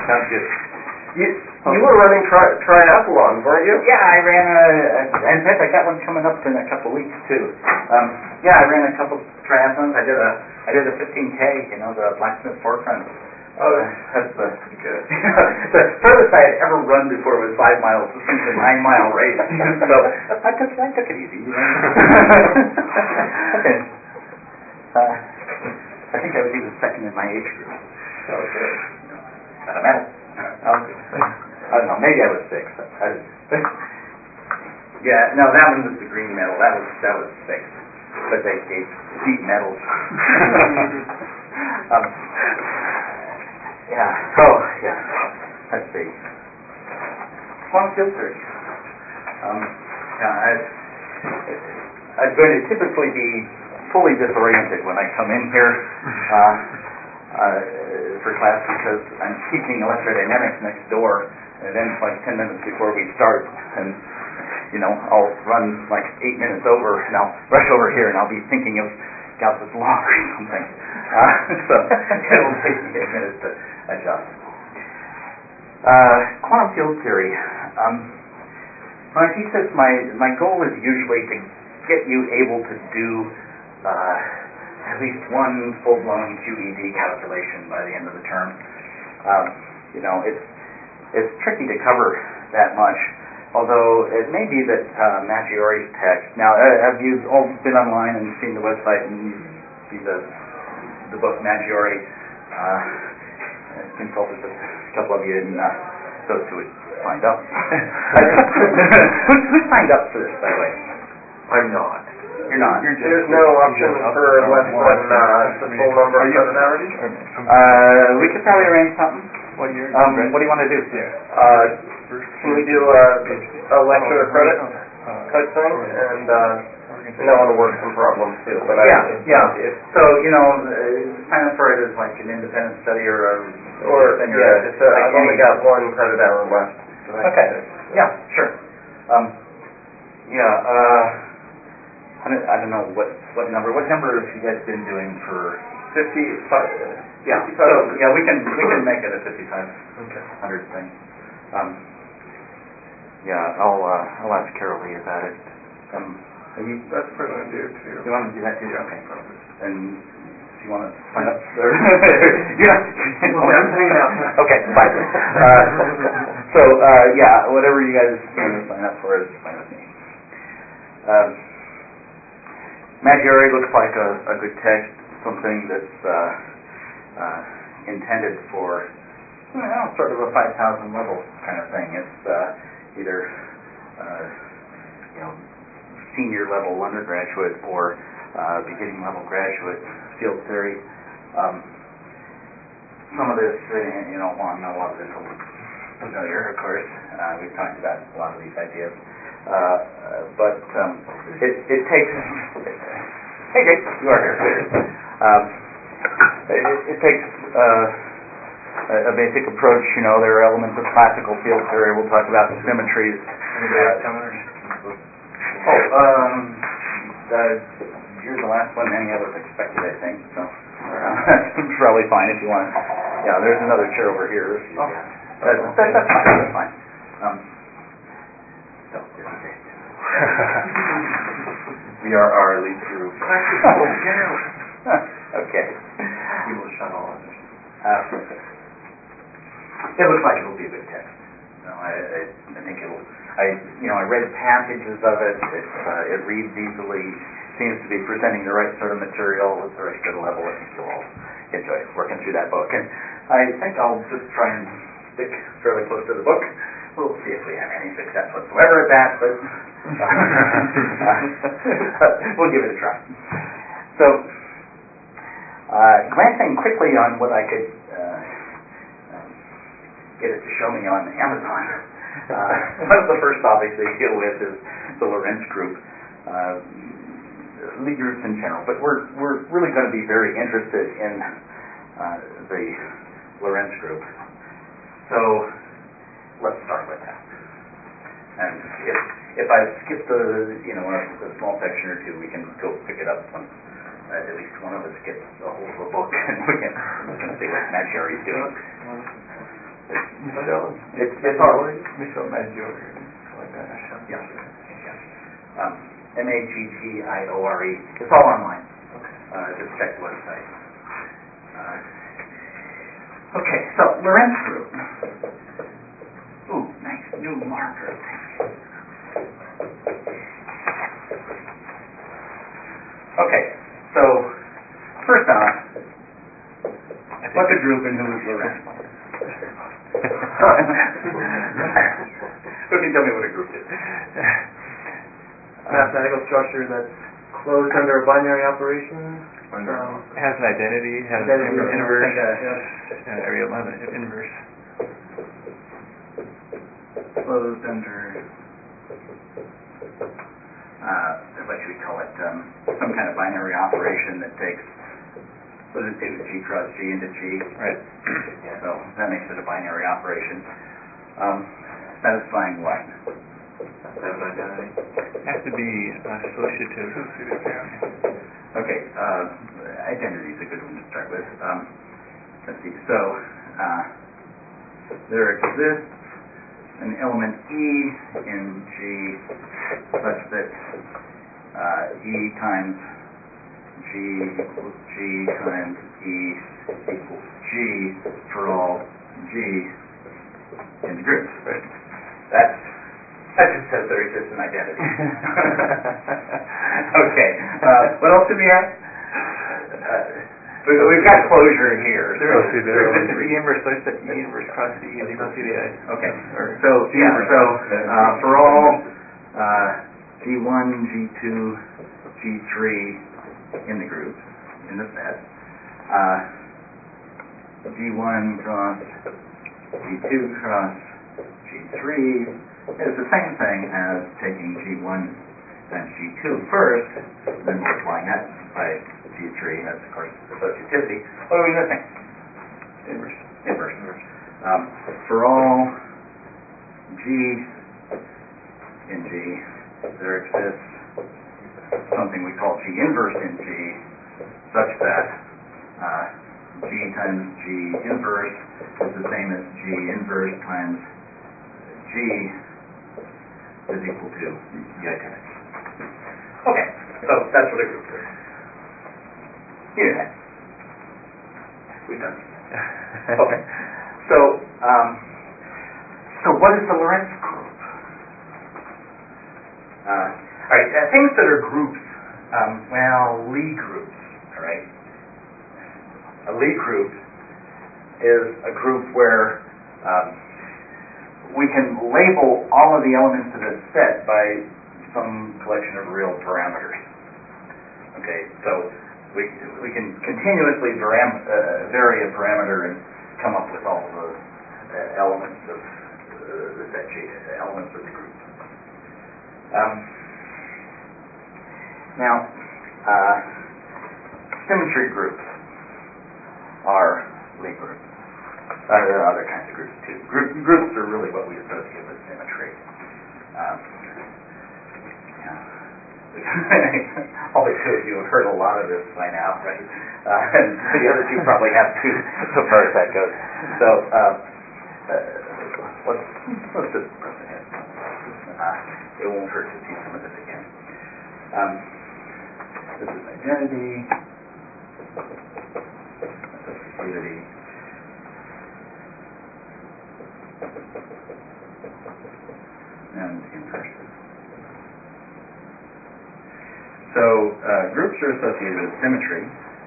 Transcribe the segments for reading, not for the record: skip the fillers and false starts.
Sounds good. You were running triathlons, weren't you? Yeah, I ran in fact, I got one coming up in a couple of weeks too. I ran a couple triathlons. I did a 15K, the Blacksmith Forefront. Oh, that's pretty good. The furthest I had ever run before was 5 miles. This was a 9-mile race, so I took it easy. Okay. I think I was even second in my age group. Oh, good. Got a medal. Oh, good. I don't know. Maybe I was 6. Yeah, no, that one was the green medal. That was 6. But they gave seed medals. Let's see. Quantum field theory. I'm going to typically be fully disoriented when I come in here for class because I'm teaching electrodynamics next door, and it ends like 10 minutes before we start, and I'll run like 8 minutes over, and I'll rush over here, and I'll be thinking of Gauss's law or something. So it'll take me 8 minutes to adjust. Quantum field theory. When I teach this, my goal is usually to get you able to do at least one full-blown QED calculation by the end of the term. It's tricky to cover that much, although it may be that Maggiori's text. Now, have you all been online and seen the website and you see the book Maggiori? Consulted with a couple of you and those who had signed up. Who signed up for this, by the way? I'm not. You're not. There's no option for less than the full number of credit hours? We could probably arrange something. What year? What do you want to do? Can we do a lecture credit type thing? And I want to work some problems too. But So sign up for it as like an independent study or I've only got 1 credit hour left. Okay. Yeah. Sure. I don't know what number. What number have you guys been doing for? 55. Yeah. 55. So we can make it a 5,500 thing. I'll ask Carol Lee about it. That's what I do too. You want to do that too? Yeah. Okay. And do you want to sign up? I'm hanging out. Okay. Fine. Whatever you guys want to sign up for is fine with me. Maggiori looks like a good text, something that's intended for sort of a 5,000 level kind of thing. It's either senior level undergraduate or beginning level graduate field theory. Some of this, not a lot of this will be familiar, of course. We've talked about a lot of these ideas. But it takes... Hey, Jake, you are here. It takes a basic approach. There are elements of classical field theory. We'll talk about the symmetries. You're the last one any of us expected, I think. So that's probably fine if you want. Yeah, there's another chair over here. That's fine. That's fine. So, this is it. We are our elite group. Okay. We will shut all others. It looks like it'll be a good text. I think it'll. I read passages of it. It reads easily. Seems to be presenting the right sort of material with the right sort of level. I think you'll all enjoy working through that book. And I think I'll just try and stick fairly close to the book. We'll see if we have any success whatsoever at that, but we'll give it a try. So, glancing quickly on what I could get it to show me on Amazon. One of the first topics they deal with is the Lorentz group. Lie groups in general, but we're really going to be very interested in the Lorentz group. So let's start with that. And if I skip a small section or two, we can go pick it up when at least one of us gets a hold of a book and we can see what Maggiori is doing. It's all... Michelle Maggiore. Like that. Yeah. Magtiore. It's all online. Just check the website. Okay, so Lorentz group. Ooh, nice new marker. Thank you. Okay, so first off, what's a group and who's Lorentz? Who can tell me what a group is? Mathematical structure that's closed under a binary operation. It has an identity, has inverse. Area 11, inverse. Closed under, what should we call it, some kind of binary operation that takes, what does it do, G cross G into G? Right. Yeah, so that makes it a binary operation. Satisfying what? Have an identity. It has to be associative. Okay, identity is a good one to start with. Let's see, so there exists an element E in G such that E times G equals G times E equals G for all G in the group. That just says there exists an identity. Okay. What else do we have? We've got closure here. There exists an E inverse such that E inverse cross E is equal to CDI. Okay. So for all G1, G2, G3 in the group, in the set, G1 cross G2 cross G3 is the same thing as taking G1 times G2 first, then multiplying that by G3. That's, of course, associativity. What are we missing? Inverse. For all G in G, there exists something we call G inverse in G, such that G times G inverse is the same as G inverse times G is equal to the identity. Okay, so that's what a group is. You knew that. We've done it. Okay, so what is the Lorentz group? All right, things that are groups, Lie groups, all right? A Lie group is a group where we can label all of the elements of this set by some collection of real parameters. Okay, so we can continuously vary a parameter and come up with all the elements of the set G, elements of the group. Now, symmetry groups are Lie groups. There are other kinds of groups too. Groups are really what we associate with symmetry. All the two of you have heard a lot of this by now, right? And the other two probably have too, so far as that goes. So let's just press ahead. It won't hurt to see some of this again. This is identity, associativity, and inverse. So groups are associated with symmetry.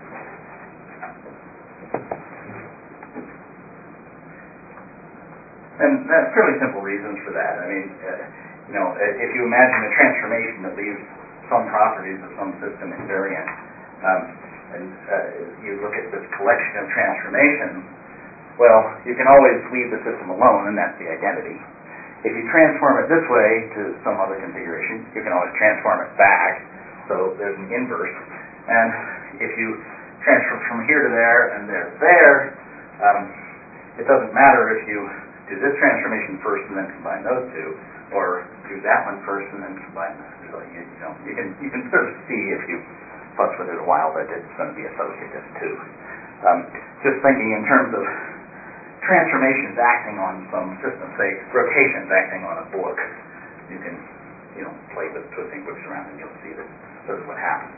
And fairly simple reasons for that. I mean, if you imagine a transformation that leaves some properties of some system invariant, and you look at this collection of transformations, well, you can always leave the system alone, and that's the identity. If you transform it this way to some other configuration, you can always transform it back, so there's an inverse. And if you transfer from here to there and there to there, it doesn't matter if you do this transformation first and then combine those two, or do that one first and then combine those. So you can sort of see if you fuss with it a while that it's going to be associative too. Just thinking in terms of transformations acting on some system, say rotations acting on a book. You can, play with twisting books around and you'll see that this is what happens.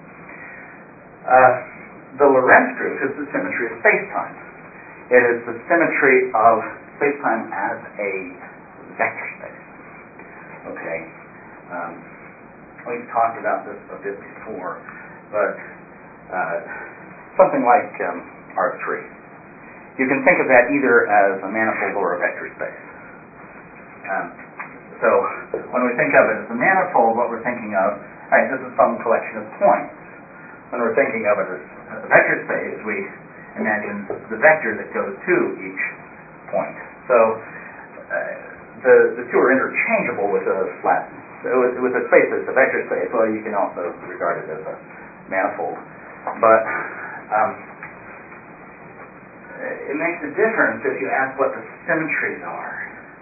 The Lorentz group is the symmetry of space-time. It is the symmetry of space-time as a vector space. Okay. We've talked about this a bit before, but something like R3. You can think of that either as a manifold or a vector space. So when we think of it as a manifold, what we're thinking of, this is some collection of points. When we're thinking of it as a vector space, we imagine the vector that goes to each point. So the two are interchangeable with a space that's a vector space. Well, you can also regard it as a manifold. But it makes a difference if you ask what the symmetries are.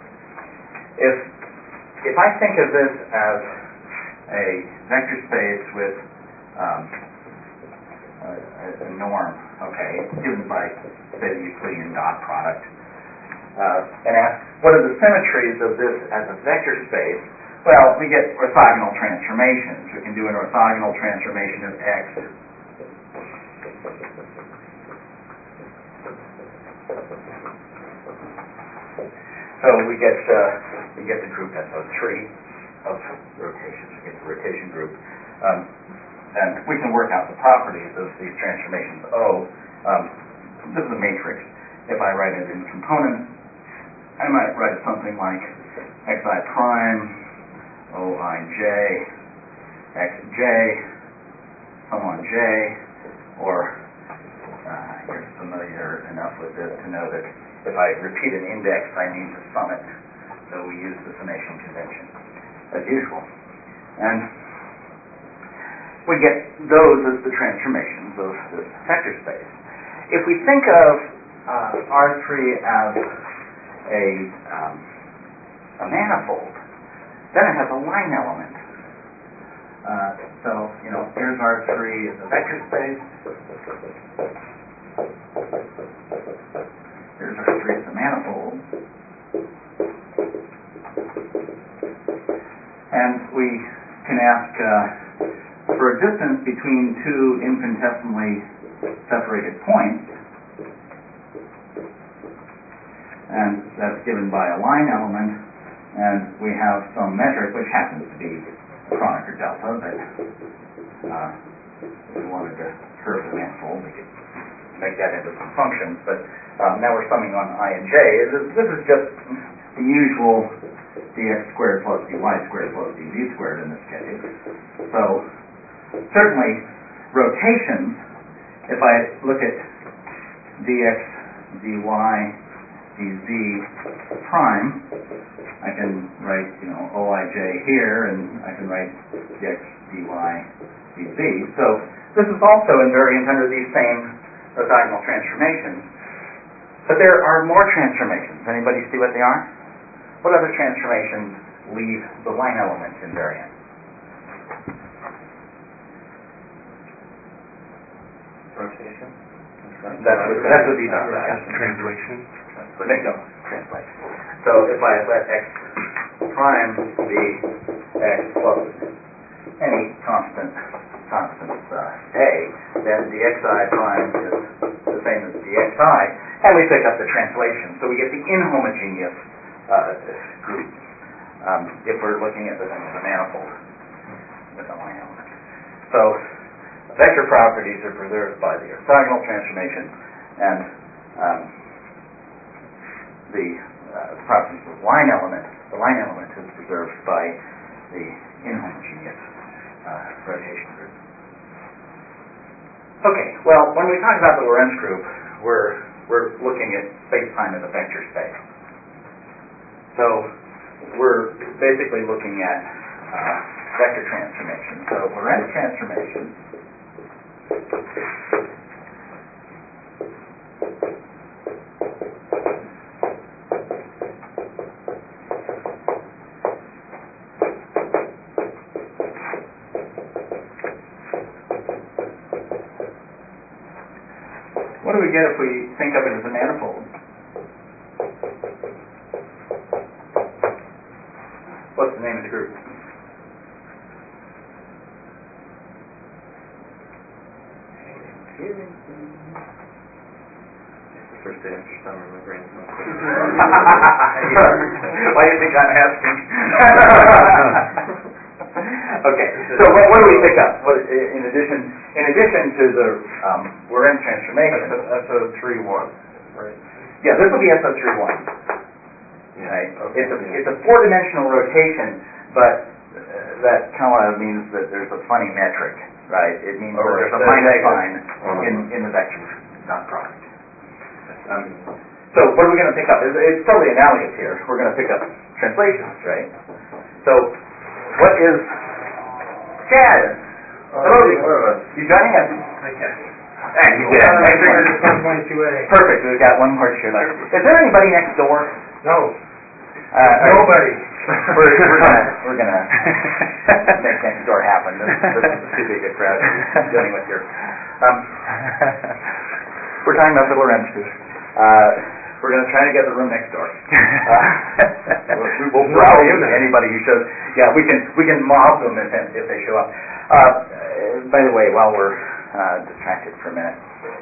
If I think of this as a vector space with a norm, okay, given by, say, the Euclidean dot product, and ask what are the symmetries of this as a vector space, well, we get orthogonal transformations. We can do an orthogonal transformation of X. So we get the group SO3 of rotations. We get the rotation group. And we can work out the properties of these transformations. This is a matrix. If I write it in components, I might write it something like xi prime, oij, xj, sum on j, or you're familiar enough with this to know that if I repeat an index, I need to sum it. So we use the summation convention, as usual. And we get those as the transformations of this vector space. If we think of R3 as a manifold, then it has a line element. So here's R3 as a vector space. Here's R3 as a manifold. And we can ask for a distance between two infinitesimally separated points, and that's given by a line element, and we have some metric which happens to be Kronecker delta that if we wanted to curve the manifold, we could make that into some functions, but now we're summing on I and j. This is just the usual dx squared plus dy squared plus dz squared in this case. So certainly rotations, if I look at dx, dy, dz prime, I can write oij here, and I can write dx, dy, dz. So this is also invariant under these same orthogonal transformations. But there are more transformations. Anybody see what they are? What other transformations leave the line element invariant? Rotation. That's what these are. Translation. No, translation. So if I let x prime be x plus any constant a, then dxi prime is the same as dxi, and we pick up the translation. So we get the inhomogeneous group if we're looking at the thing as a manifold with a line element. So vector properties are preserved by the orthogonal transformation, and the properties of the line element is preserved by the inhomogeneous rotation group. Okay, well, when we talk about the Lorentz group, we're looking at space-time as a vector space. So we're basically looking at vector transformation. So Lorentz transformation what do we get if we think of it as a manifold? group. First day after summer, my brain's not Why do you think I'm asking? Okay, so what do we pick up? What, in addition to the Lorentz transformation? SO3-1, right? Yeah, this will be SO3-1. Right? Okay. It's a four-dimensional rotation, but that kind of means that there's a funny metric, right? It means that there's a minus sign in the vector dot product. So what are we going to pick up? It's totally analogous here. We're going to pick up translations, right? So what is Chad? Hello. You joining us? I can. Perfect. We've got one more chair left. Is there anybody next door? No. Nobody. We're gonna make next door happen. This is too big a crowd to be dealing with here. We're talking about the Lorentz group. We're going to try to get the room next door. We will browse anybody who shows. Yeah, we can mob them if they show up. By the way, while we're distracted for a minute,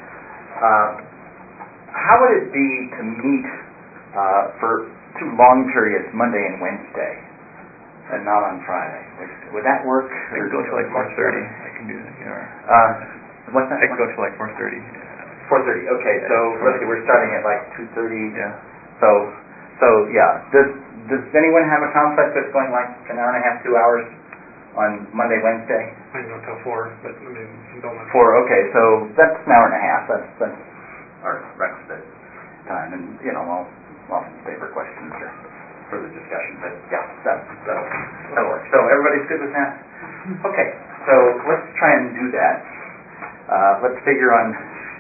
how would it be to meet for 2 long periods, Monday and Wednesday, and not on Friday? Would that work? I could go to like 4:30. I can do that. What's that? I could go to like 4:30. 4:30. Okay, so let's see. We're starting at like 2:30. Yeah. So yeah. Does anyone have a conflict that's going like an hour and a half, 2 hours on Monday, Wednesday? I can go till 4, but I mean, don't let 4. Okay, so that's an hour and a half. That's our requisite time, and I'll stay for questions or further discussion. But yeah, that'll work. So everybody's good with that? Okay. So let's try and do that. Let's figure on.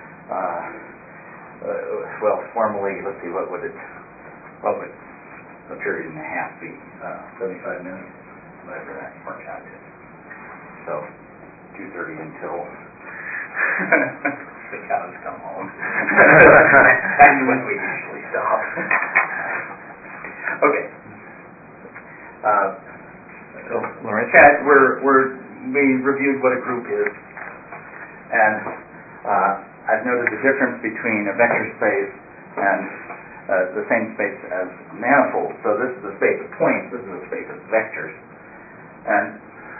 Well, formally, let's see, what would a period and a half be? 75 minutes, whatever that works out to. So 2:30 until the cows come home. That's when we usually stop. Okay. So Lorentz. Chad, we reviewed what a group is, and I've noted the difference between a vector space and the same space as a manifold. So this is a space of points, this is a space of vectors. And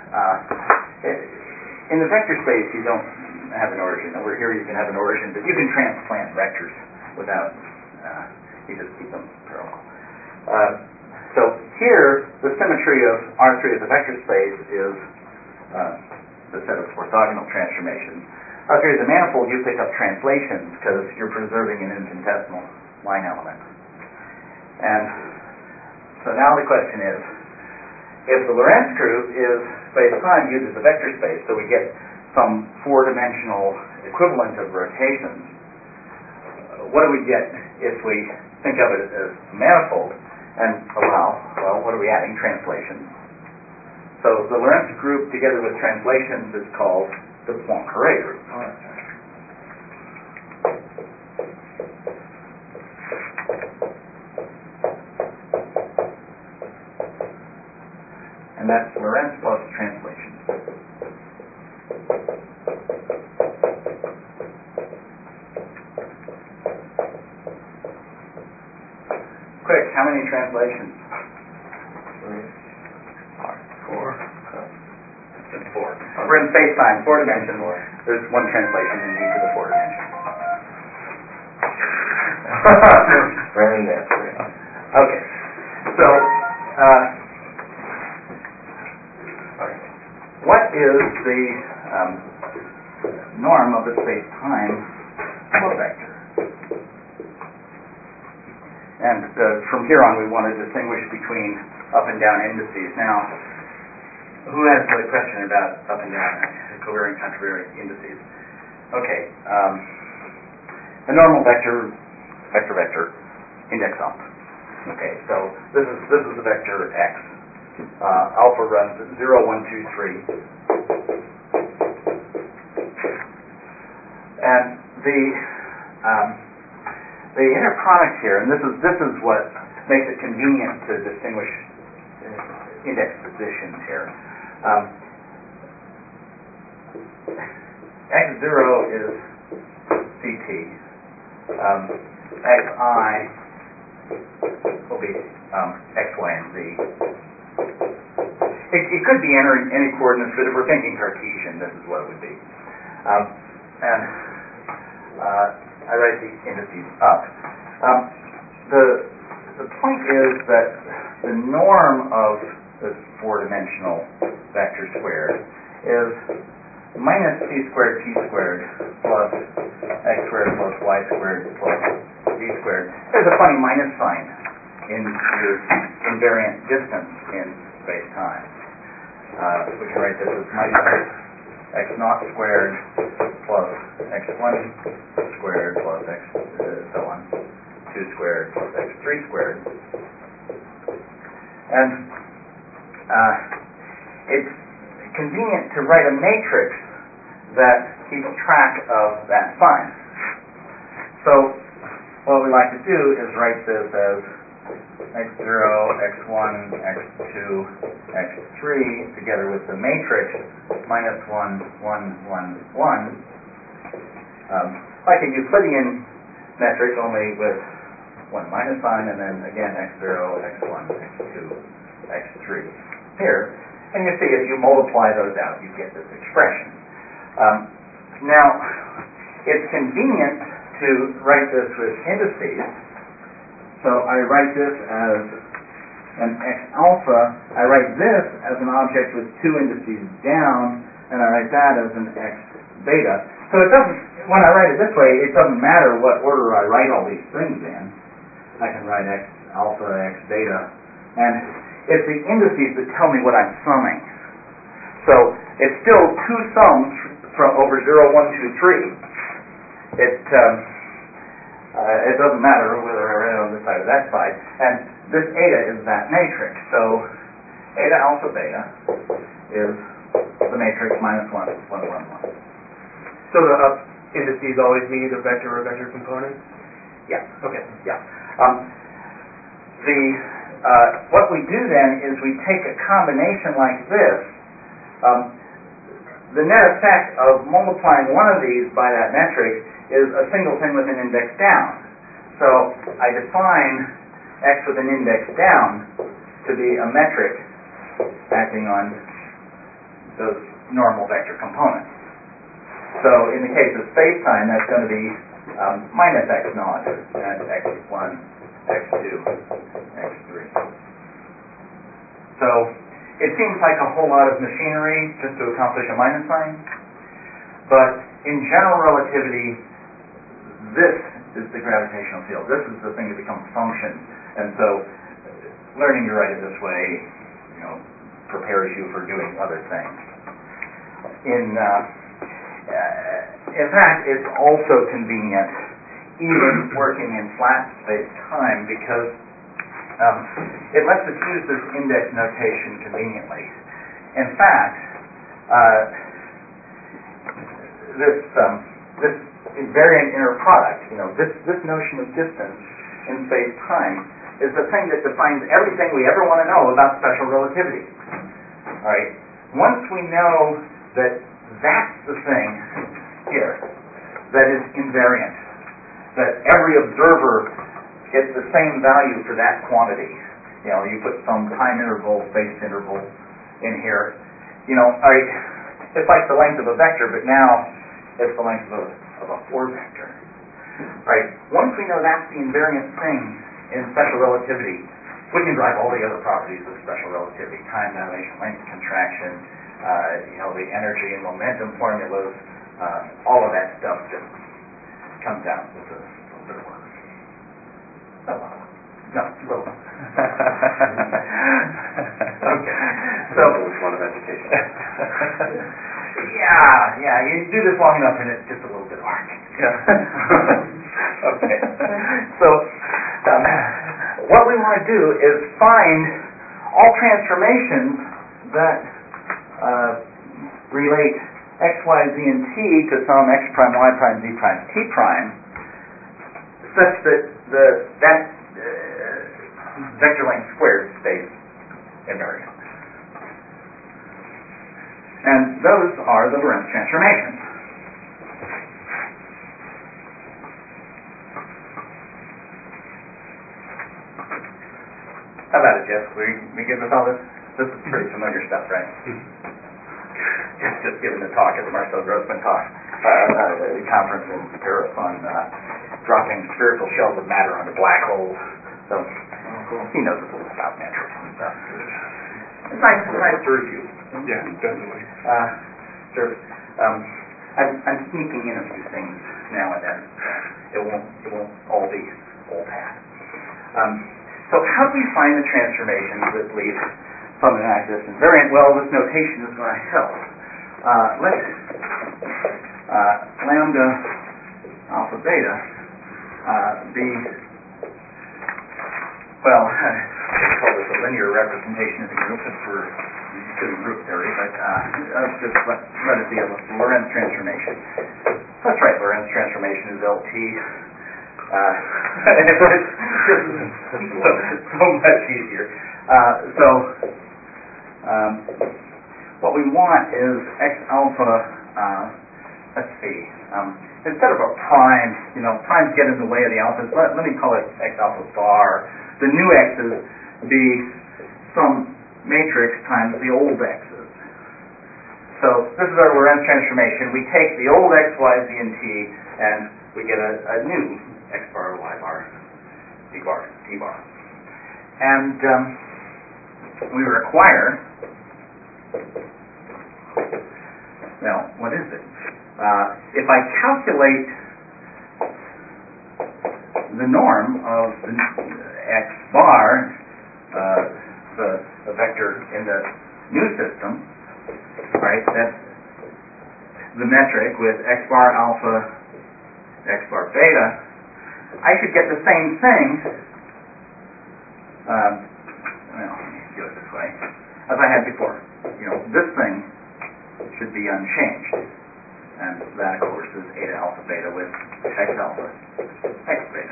in the vector space you don't have an origin. Over here you can have an origin, but you can transplant vectors without, you just keep them parallel. So here, the symmetry of R3 as a vector space is the set of orthogonal transformations. R3 as a manifold, you pick up translations because you're preserving an infinitesimal line element. And so now the question is, if the Lorentz group is space-time viewed as a vector space, so we get some four-dimensional equivalent of rotations, what do we get if we think of it as a manifold and allow, well, what are we adding? Translations. So the Lorentz group together with translations is called the Poincare group. And that's Lorentz plus translation. Quick, how many translations? 4. Just 4. We're in space-time, 4 dimensions. There's one translation in each of the 4 dimensions. Random answer. Okay. So, what is the norm of the space-time flow vector? And from here on, we want to distinguish between up and down indices. Now, who has a question about up and down, covariant, contravariant indices? Okay. A normal vector, index up. Okay, so this is the vector x. Alpha runs 0, 1, 2, 3. And the inner product here, and this is what makes it convenient to distinguish index positions here. X0 is CT. Xi will be X, Y, and Z. It could be entering any coordinates, but if we're thinking Cartesian, this is what it would be. And I write the indices up. The point is that the norm of this four-dimensional vector squared is minus c squared t squared plus x squared plus y squared plus z squared. There's a funny minus sign in your invariant distance in space-time. We can write this as minus x naught squared plus x1 squared plus x so on, 2 squared plus x3 squared. And it's convenient to write a matrix that keeps track of that sign. So what we like to do is write this as x0, x1, x2, x3 together with the matrix minus 1, 1, 1, 1, like a Euclidean metric, only with one minus sign, and then again x0, x1, x2, x3 here. And you see, if you multiply those out, you get this expression. Now, it's convenient to write this with indices. So I write this as an x alpha. I write this as an object with two indices down, and I write that as an x beta. So it doesn't, when I write it this way, it doesn't matter what order I write all these things in. I can write x alpha, x beta, and it's the indices that tell me what I'm summing. So it's still two sums from over 0, 1, 2, 3. It doesn't matter whether I write it on this side or that side. And this eta is that matrix. So eta alpha beta is the matrix minus 1, 1, 1, 1. So the up indices always need a vector or a vector component? Yeah. Okay. Yeah. What we do then is we take a combination like this. The net effect of multiplying one of these by that metric is a single thing with an index down. So I define x with an index down to be a metric acting on those normal vector components. So in the case of space-time, that's going to be minus x naught and x1, x2, x3. So it seems like a whole lot of machinery just to accomplish a minus sign, but in general relativity, this is the gravitational field. This is the thing that becomes function, and so learning to write it this way, prepares you for doing other things. In fact, it's also convenient even working in flat space-time because it lets us use this index notation conveniently. In fact, this invariant inner product, this notion of distance in space-time is the thing that defines everything we ever want to know about special relativity. All right. Once we know that that's the thing here that is invariant, that every observer gets the same value for that quantity. You put some time interval, space interval in here. It's like the length of a vector, but now it's the length of a 4 vector. Right? Once we know that's the invariant thing in special relativity, we can drive all the other properties of special relativity: time dilation, length contraction, the energy and momentum formulas. All of that stuff just comes out with a little bit of work. Not a lot of work. No, a little bit. Okay. So a lot of education. Yeah. You do this long enough, and it's just a little bit of work. Yeah. Okay. So what we want to do is find all transformations that relate x, y, z, and t to some x prime, y prime, z prime, t prime, such that that vector length squared stays invariant. And those are the Lorentz transformations. How about it, Jeff? We good with all this? This is pretty familiar stuff, right? Just given the talk at the Marcel Grossman conference in Paris on dropping spherical shells of matter onto black holes. So he knows a little about metrics and stuff. It's nice to review. Yeah, definitely. Sure. I'm sneaking in a few things now and then. It won't all be old hat. So how do we find the transformations that lead something like this invariant? Well, this notation is going to help. Let lambda alpha beta be, well, I call this a linear representation of the group if we're doing group theory, but let's just let it be a Lorentz transformation. That's right, Lorentz transformation is LT. It's so much easier. What we want is x alpha, let's see, instead of a prime, primes get in the way of the alphas, let me call it x alpha bar. The new x's be some matrix times the old x's. So this is our Lorentz transformation. We take the old x, y, z, and t, and we get a new x bar, y bar, z bar, t bar. And we require, well, what is it? If I calculate the norm of the x bar, the vector in the new system, right, that's the metric with x bar alpha, x bar beta, I should get the same thing, well, let me do it this way, as I had before. This thing should be unchanged. And that, of course, is eta alpha beta with x alpha, x beta.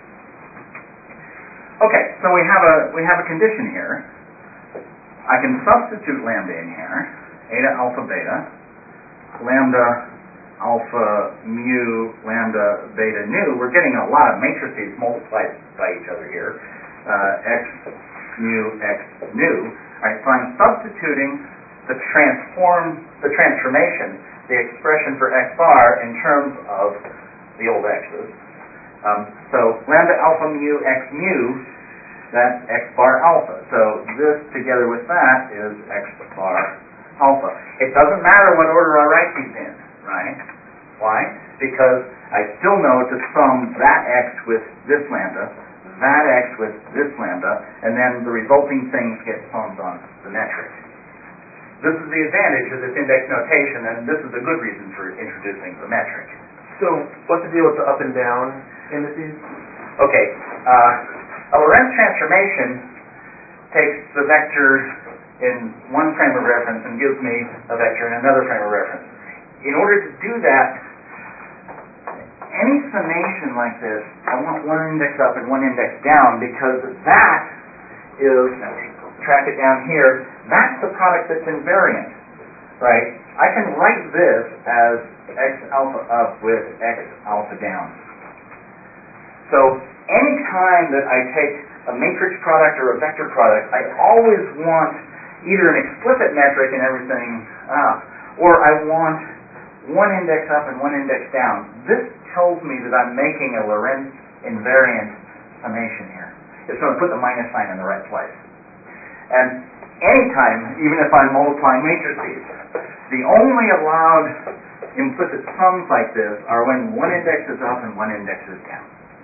Okay, so we have a condition here. I can substitute lambda in here, eta alpha beta, lambda alpha mu lambda beta nu. We're getting a lot of matrices multiplied by each other here. X mu x nu. All right, so I'm substituting the transformation, the expression for x bar in terms of the old x's. So lambda alpha mu x mu, that's x bar alpha. So this together with that is x bar alpha. It doesn't matter what order I write these in, right? Why? Because I still know to sum that x with this lambda, that x with this lambda, and then the resulting things get summed on the metric. This is the advantage of this index notation, and this is a good reason for introducing the metric. So, what's the deal with the up and down indices? Okay, a Lorentz transformation takes the vector in one frame of reference and gives me a vector in another frame of reference. In order to do that, any summation like this, I want one index up and one index down, because that is, track it down here, that's the product that's invariant, right? I can write this as x alpha up with x alpha down. So any time that I take a matrix product or a vector product, I always want either an explicit metric and everything up, or I want one index up and one index down. This tells me that I'm making a Lorentz invariant summation here. It's going to put the minus sign in the right place. And anytime, even if I'm multiplying matrices, the only allowed implicit sums like this are when one index is up and one index is down.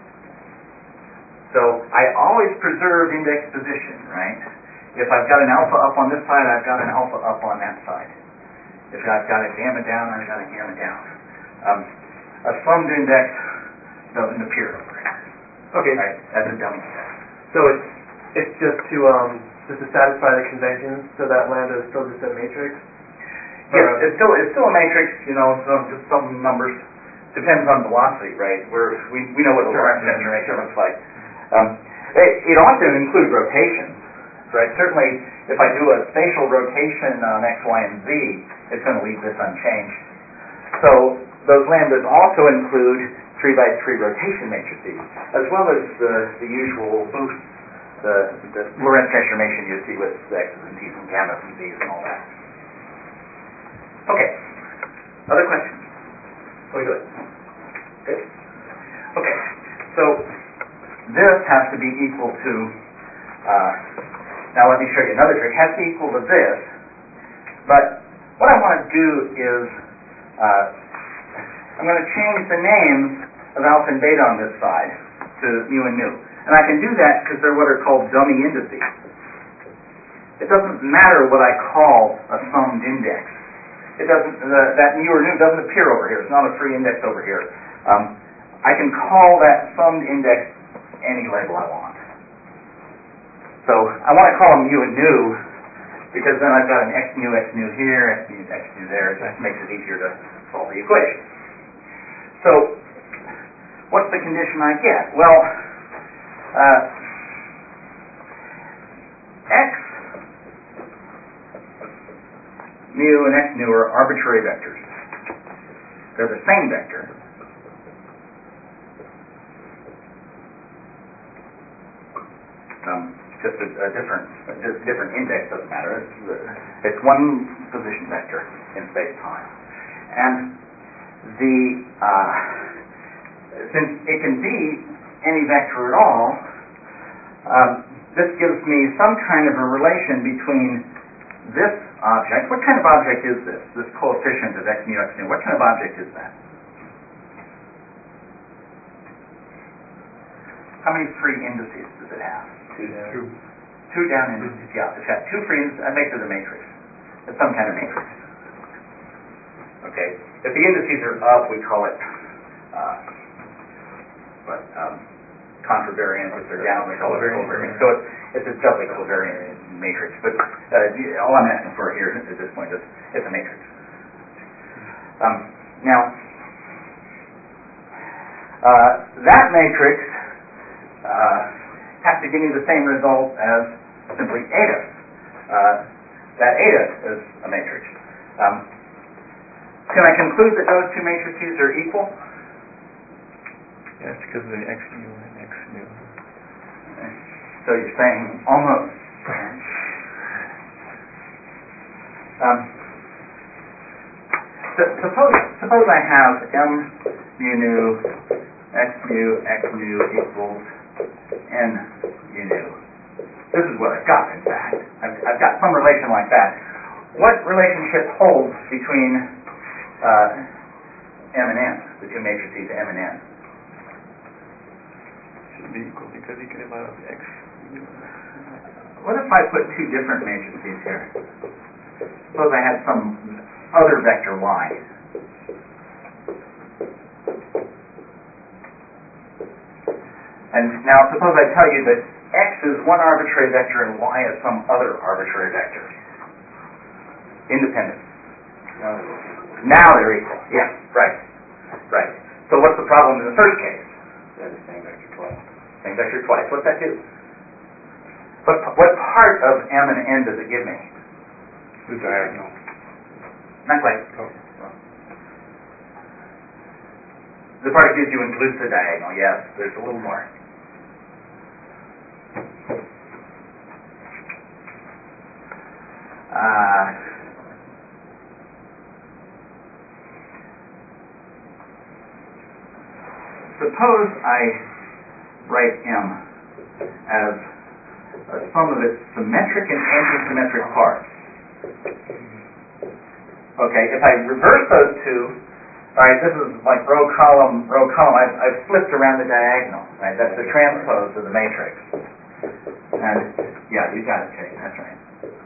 So I always preserve index position, right? If I've got an alpha up on this side, I've got an alpha up on that side. If I've got a gamma down, I've got a gamma down. A summed index doesn't appear over here. Okay. Right? That's a dummy set. So it's just to satisfy the convention, so that lambda is still just a matrix? Yes, it's still a matrix, so just some numbers. Depends on velocity, right? We know what a Lorentz transformation looks like. It ought to include rotations, right? Certainly, if I do a spatial rotation on x, y, and z, it's going to leave this unchanged. So those lambdas also include 3 by 3 rotation matrices, as well as the usual boosts, the Lorentz transformation you see with the x's and t's and gammas and z's and all that. Okay. Other questions? We good? Good. Okay. So this has to be equal to. Now let me show you another trick. It has to be equal to this, but what I want to do is I'm going to change the names of alpha and beta on this side to mu and nu. And I can do that because they're what are called dummy indices. It doesn't matter what I call a summed index. It doesn't. That mu or nu doesn't appear over here. It's not a free index over here. I can call that summed index any label I want. So I want to call them mu and nu because then I've got an x nu here, x nu there. It just makes it easier to solve the equation. So what's the condition I get? Well, x mu and x nu are arbitrary vectors. They're the same vector. Just a different index, doesn't matter. It's one position vector in space-time. And since it can be any vector at all, this gives me some kind of a relation between this object. What kind of object is this? This coefficient of x mu, x nu. What kind of object is that? How many free indices does it have? Two down indices. Yeah, it's got 2 free indices. That makes it a matrix. It's some kind of matrix. Okay. If the indices are up, we call it contravariant. If they're down, we call it covariant. So it's a doubly covariant matrix. But all I'm asking for here at this point is it's a matrix. Now, that matrix has to give me the same result as simply eta. That eta is a matrix. Can I conclude that those two matrices are equal? Yes, because of the x mu and x nu. So you're saying almost. Suppose I have m mu nu x nu equals n mu nu. This is what I've got, in fact. I've got some relation like that. What relationship holds between m and n, the two matrices m and n? Should be equal because you can divide out the x. What if I put two different matrices here? Suppose I had some other vector y. And now suppose I tell you that x is one arbitrary vector and y is some other arbitrary vector. Independent. Now they're equal. Yeah, right. Right. So what's the problem in the first case? They're the same vector twice. Same vector twice. What's that do? What part of m and n does it give me? The diagonal. Not quite. Oh. The part it gives you includes the diagonal. Yes, there's a little more. Suppose I write m as a sum of its symmetric and anti-symmetric parts. Okay, if I reverse those two, all right, this is like row column. I've flipped around the diagonal. Right, that's the transpose of the matrix. And yeah, you got it, Kate. That's right.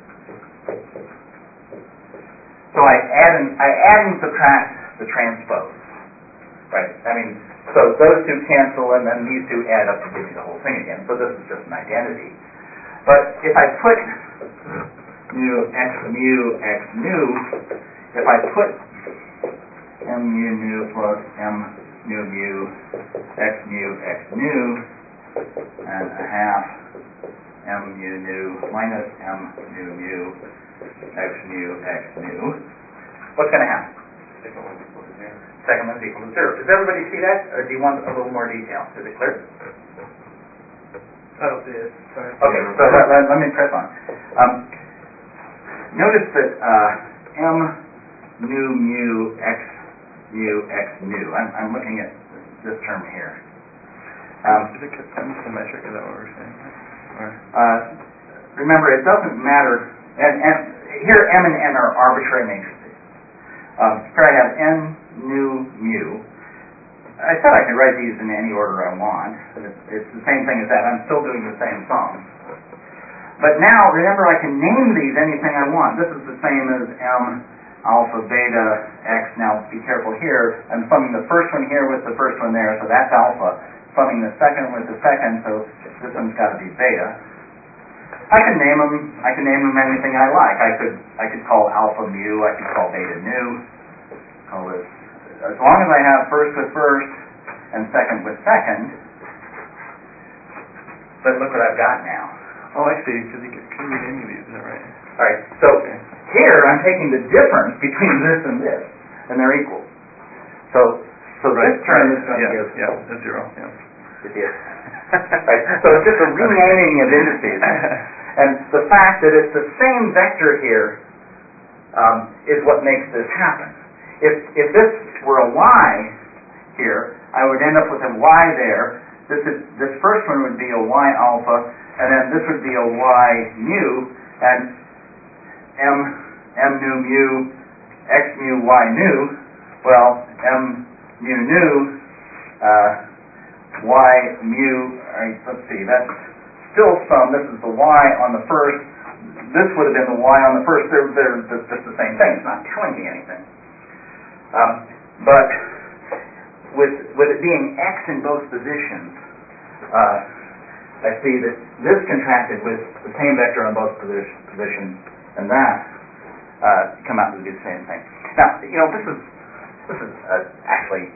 So I add and subtract the transpose. Right. I mean, so those two cancel, and then these two add up to give me the whole thing again. So this is just an identity. But if I put mu x nu, if I put m mu nu plus m nu mu x nu and a half m mu nu minus m nu x nu, what's going to happen? Second one's equal to 0. Second one's equal to 0. Does everybody see that, or do you want a little more detail? Is it clear? I don't see it. Sorry. Okay, so let me press on. Notice that m nu mu x nu. I'm looking at this term here. Is it symmetric? Is that what we're saying? Or remember, it doesn't matter. And here, m and n are arbitrary matrices. Here I have n nu mu. I said I could write these in any order I want. It's the same thing as that. I'm still doing the same sum. But now, remember, I can name these anything I want. This is the same as m alpha beta x. Now, be careful here. I'm summing the first one here with the first one there, so that's alpha. Summing the second with the second, so this one's got to be beta. I can name them anything I like. I could call alpha mu. I could call beta nu. Call this. As long as I have first with first and second with second. But look what I've got now. oh, I see. Because you can read any of these. Is that right? All right. So here I'm taking the difference between this and this, and they're equal. So Right. this term is going to give a 0. Yeah. Right. So it's just a renaming of indices, and the fact that it's the same vector here is what makes this happen. If this were a y here, I would end up with a y there. This first one would be a y alpha, and then this would be a y mu, and m nu mu x mu y nu. Well, m mu nu y mu. Let's see. That's still some. This is the y on the first. This would have been the y on the first. They're just the same thing. It's not telling me anything. But with it being x in both positions, I see that this contracted with the same vector on both positions, and that come out to be the same thing. Now, this is actually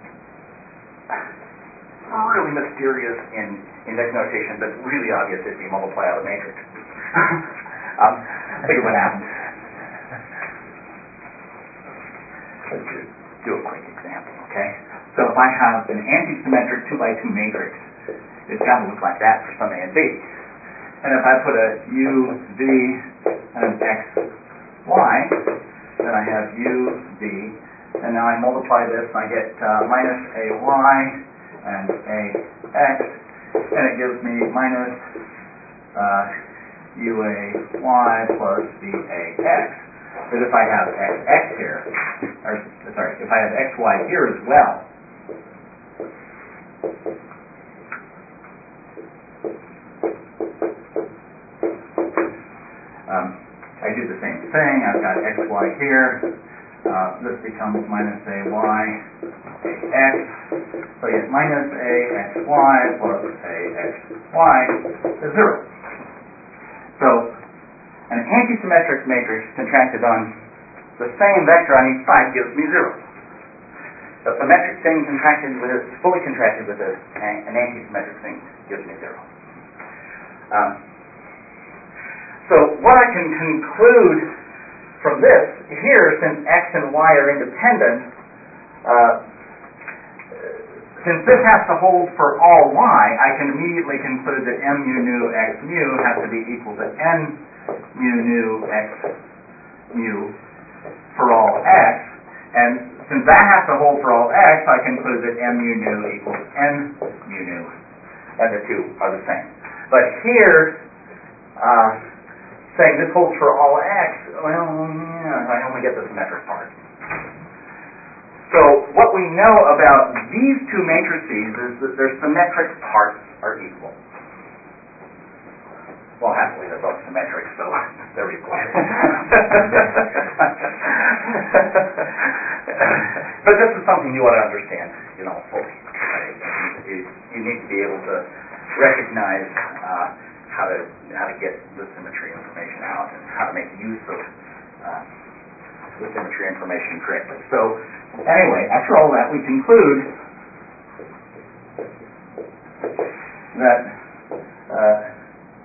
really mysterious in index notation, but really obvious if you multiply out a matrix. Think of what happens. Let's do a quick example, okay? So if I have an anti-symmetric 2x2 matrix, it's got to look like that for some A and B. And if I put a u, v, and an x, y, then I have u, v, and now I multiply this, and I get minus a y and a x, and it gives me minus u a y plus v a x. But if I have x here, or sorry, if I have xy here as well, I do the same thing. I've got xy here. This becomes minus a y a x. So I get minus a xy plus a xy is 0. So an antisymmetric matrix contracted on the same vector on each side gives me 0. A symmetric thing fully contracted with an antisymmetric thing gives me 0. So what I can conclude from this here, since x and y are independent, since this has to hold for all y, I can immediately conclude that m mu nu x mu has to be equal to n mu nu x mu for all x, and since that has to hold for all x, I conclude that m mu nu equals n mu nu, and the two are the same. But here, saying this holds for all x, well, yeah, I only get the symmetric part. So what we know about these two matrices is that their symmetric parts are equal. Well, happily they're both symmetric, so they're equal. But this is something you ought to understand, fully. Right? You need to be able to recognize how to get the symmetry information out and how to make use of the symmetry information correctly. So anyway, after all that, we conclude that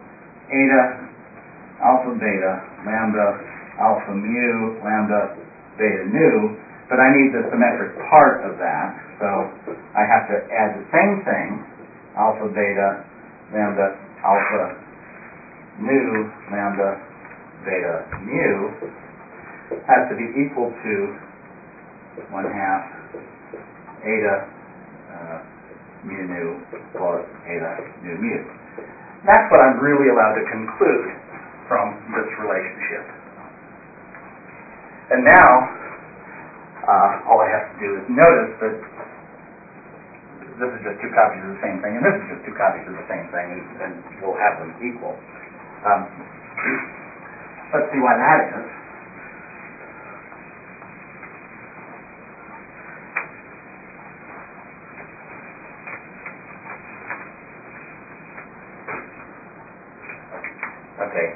eta, alpha, beta, lambda, alpha, mu, lambda, beta nu, but I need the symmetric part of that, so I have to add the same thing, alpha beta lambda alpha nu lambda beta mu has to be equal to 1/2 eta mu nu plus eta nu mu. That's what I'm really allowed to conclude from this relationship. And now, all I have to do is notice that this is just two copies of the same thing, and this is just two copies of the same thing, and we'll have them equal. Let's see why that is. Okay.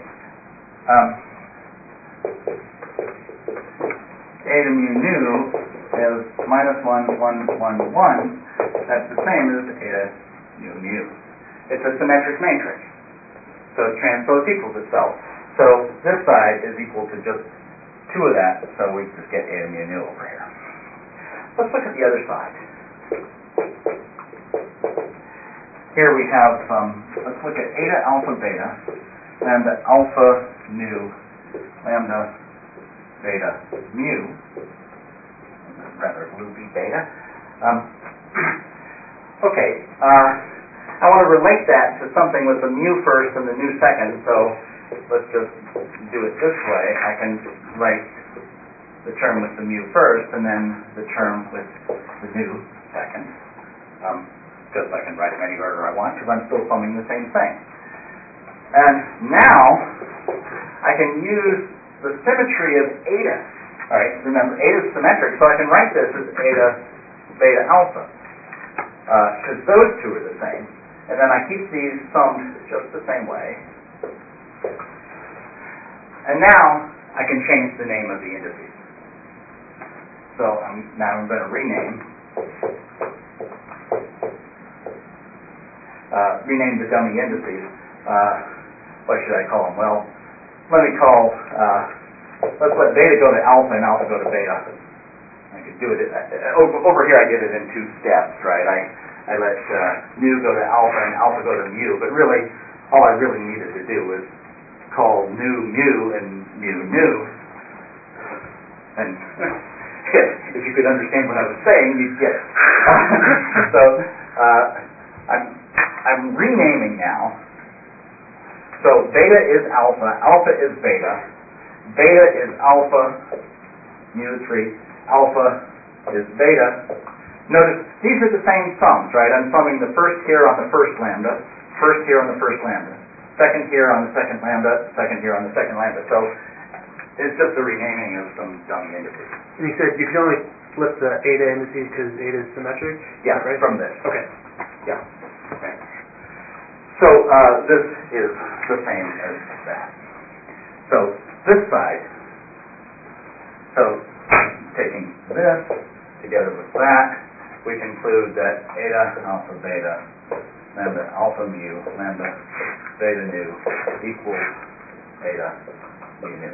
Eta mu nu is -1, 1, 1, 1. That's the same as eta nu mu. It's a symmetric matrix, so it transpose equals itself. So this side is equal to just 2 of that, so we just get eta mu nu over here. Let's look at the other side. Here we have, let's look at eta alpha beta lambda alpha nu lambda beta mu, rather loopy beta. Okay, I want to relate that to something with the mu first and the nu second, so let's just do it this way. I can write the term with the mu first and then the term with the nu second. Just I can write them any order I want because I'm still summing the same thing. And now I can use the symmetry of eta. All right, remember eta is symmetric, so I can write this as eta beta alpha because those two are the same. And then I keep these summed just the same way. And now I can change the name of the indices. So now I'm going to rename the dummy indices. What should I call them? Well, let me call, let's let beta go to alpha and alpha go to beta. I could do it, over here I did it in 2 steps, right? I let nu go to alpha and alpha go to mu, but really, all I really needed to do was call nu mu and mu nu. And if you could understand what I was saying, you'd get it. So, I'm renaming now. So beta is alpha, alpha is beta, beta is alpha, mu 3, alpha is beta. Notice these are the same sums, right? I'm summing the first here on the first lambda, first here on the first lambda, second here on the second lambda, second here on the second lambda. So it's just the renaming of some dummy indices. And you said you can only flip the eta indices because eta is symmetric? Yeah, right? From this. Okay. Yeah. Okay. So this is the same as that. So this side, so taking this together with that, we conclude that eta alpha beta lambda alpha mu lambda beta nu equals eta mu nu.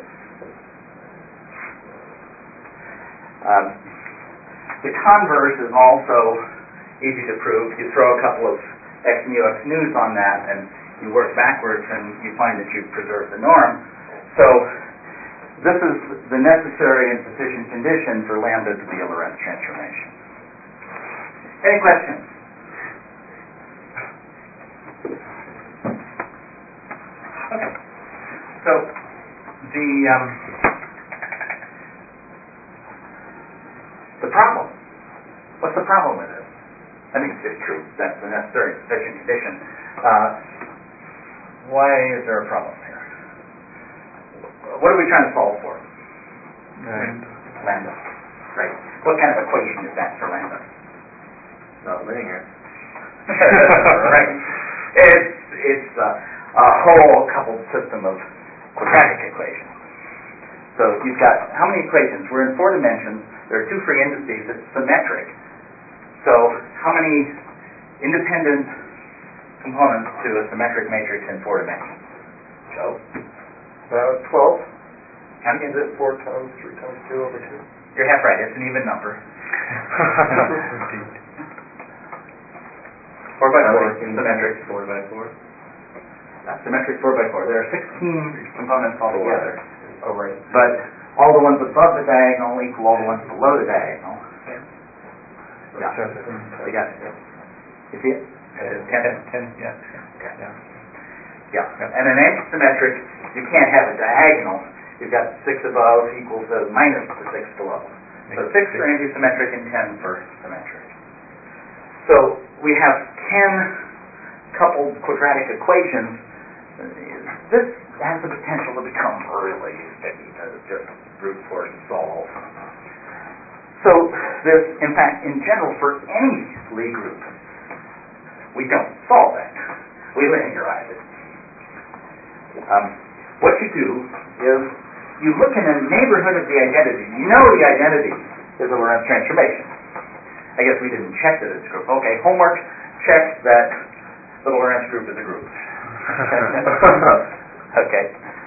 The converse is also easy to prove. You throw a couple of x mu x nu's on that and you work backwards and you find that you've preserved the norm. So this is the necessary and sufficient condition for lambda to be a Lorentz transformation. Any questions? Okay. So the problem. What's the problem with it? I mean, it's true. That's the necessary and sufficient condition. Why is there a problem here? What are we trying to solve for? Lambda. Right. What kind of equation is that for lambda? Not linear. Right. It's a whole coupled system of quadratic equations. So you've got how many equations? We're in 4 dimensions. There are 2 free indices. It's symmetric. So how many independent components to a symmetric matrix in 4 dimensions? Joe? About 12. Is it 4 times 3 times 2 over 2? You're half right. It's an even number. 4 by 4 symmetric. 4 by 4. Symmetric 4 by 4. There are 16 components altogether. Oh, right. But all the ones above the diagonal equal all the ones below the diagonal. Yeah. You got it. You see it? 10, yeah. Okay. Yeah. And an antisymmetric, you can't have a diagonal. You've got 6 above equals minus the 6 below. So 6 for antisymmetric and 10 for symmetric. So we have 10 coupled quadratic equations. This has the potential to become really sticky, to just brute force solve. So this, in fact, in general, for any Lie group, we don't solve it. We linearize it. What you do is you look in a neighborhood of the identity. You know the identity is a Lorentz transformation. I guess we didn't check that it's a group. Okay, homework, check that the Lorentz group is a group. Okay.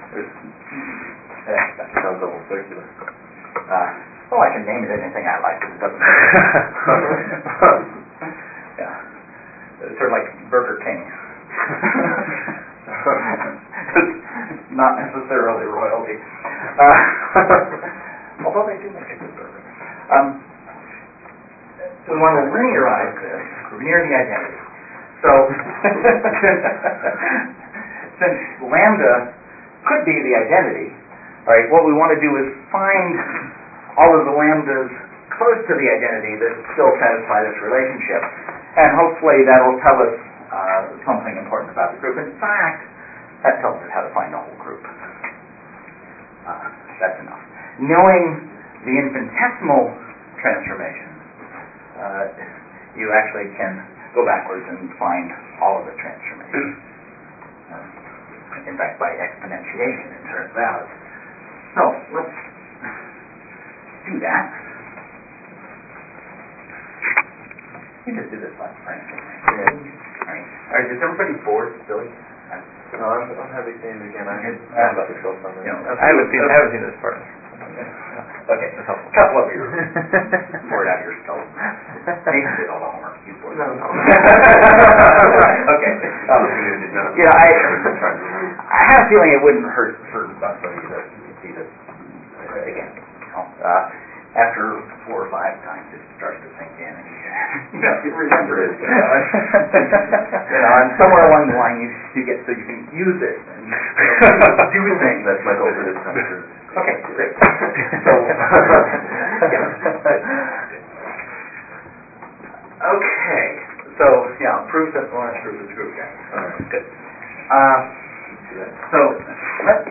Sounds almost circular. Well, I can name it anything I like. It doesn't Yeah. It's sort of like Burger King. It's not necessarily royalty. Although they do make a good burger. So we want to linearize this near the identity. So since lambda could be the identity, all right, what we want to do is find all of the lambdas close to the identity that still satisfy this relationship, and hopefully that will tell us something important about the group. In fact, that tells us how to find the whole group. That's enough. Knowing the infinitesimal transformation, you actually can go backwards and find all of the transformations. In fact, by exponentiation, it turns out. So, let's do that. You just do this last time. All right, is everybody bored, Billy? No, I'm happy seeing it again. I have other stuff on it. I haven't seen this part. Okay, a couple of you bored out of your skull. Nathan did all the homework. He's bored. No. Okay. I have a feeling it wouldn't hurt for both of you to see this again. After 4 or 5 times, it starts to sink in, and you remember it. And somewhere along the line, you get so you can use it and do things. That's my goal for this semester. Okay, great. So, okay. So, proof that the Lorentz group is a group. All right. Good. So let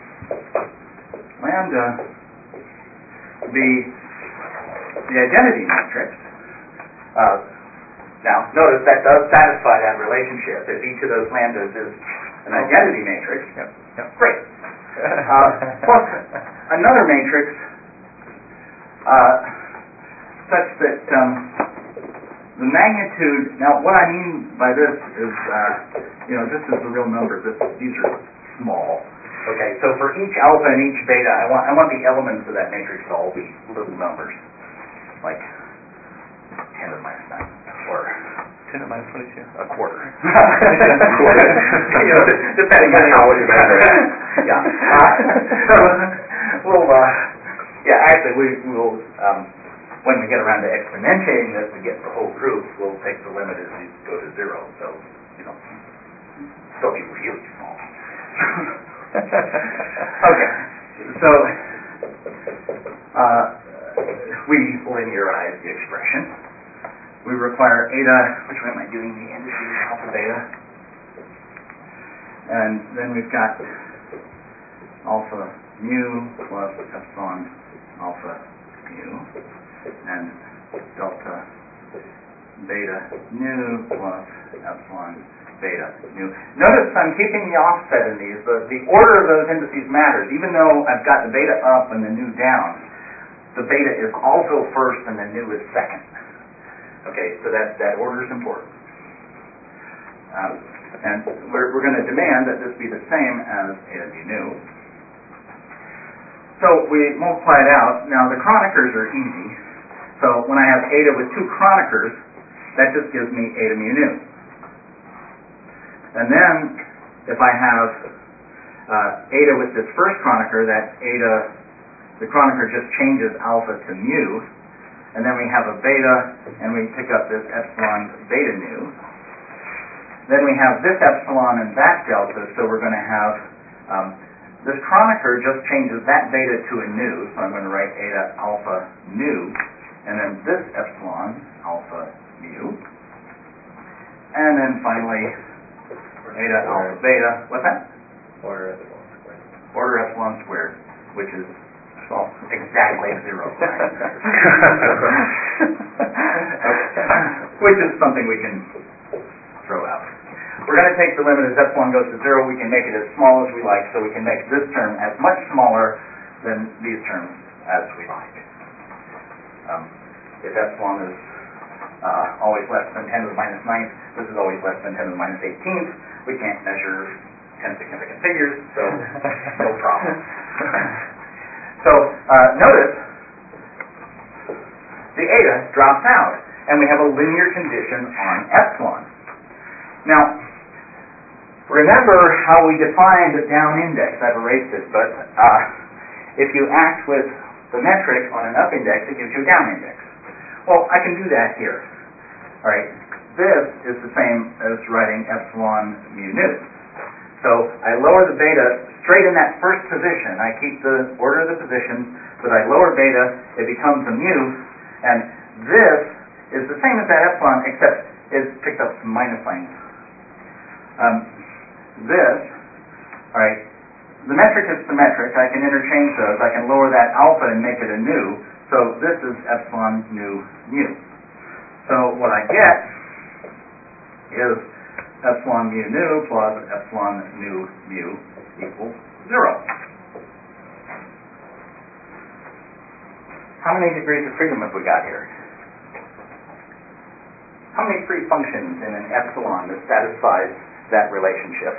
lambda be the identity matrix. Now, notice that does satisfy that relationship. If each of those lambdas is an identity matrix, great. Plus another matrix such that the magnitude. Now, what I mean by this is, this is the real number. These are small. Okay, so for each alpha and each beta, I want the elements of that matrix to all be little numbers, like 10 to the minus 9, or 10 to the minus 22. a quarter. Depending on how you measure it. Yeah. Actually, we will. When we get around to exponentiating this and get the whole group, we'll take the limit as you go to 0. So, still be really small. Okay. So, we linearize the expression. We require eta. Which way am I doing the indices? Alpha, beta. And then we've got alpha mu plus epsilon alpha mu. And delta beta nu plus epsilon beta nu. Notice I'm keeping the offset in these. The order of those indices matters. Even though I've got the beta up and the nu down, the beta is also first and the nu is second. Okay, so that order is important. And we're going to demand that this be the same as eta mu nu. So we multiply it out. Now the chronikers are easy. So when I have eta with two chronikers, that just gives me eta mu nu. And then if I have eta with this first chroniker, that eta, the chroniker just changes alpha to mu. And then we have a beta, and we pick up this epsilon beta nu. Then we have this epsilon and that delta, so we're going to have this chroniker just changes that beta to a nu, so I'm going to write eta alpha nu, and then this epsilon alpha mu. And then finally, eta alpha beta, what's that? Order epsilon squared. Order epsilon squared, which is exactly 0. Right? Which is something we can throw out. We're going to take the limit as epsilon goes to 0. We can make it as small as we like, so we can make this term as much smaller than these terms as we like. If epsilon is always less than 10 to the minus 9th, this is always less than 10 to the minus 18th. We can't measure 10 significant figures, so no problem. So notice the eta drops out, and we have a linear condition on epsilon. Now, remember how we defined a down index. I've erased it, but if you act with the metric on an up index, it gives you a down index. Well, I can do that here. All right, this is the same as writing epsilon mu nu. So I lower the beta straight in that first position. I keep the order of the positions, but I lower beta, it becomes a mu, and this is the same as that epsilon, except it's picked up some minus signs. This, all right, the metric is symmetric. I can interchange those. I can lower that alpha and make it a nu, so this is epsilon nu mu. So what I get is epsilon mu nu plus epsilon nu mu equals 0. How many degrees of freedom have we got here? How many free functions in an epsilon that satisfies that relationship?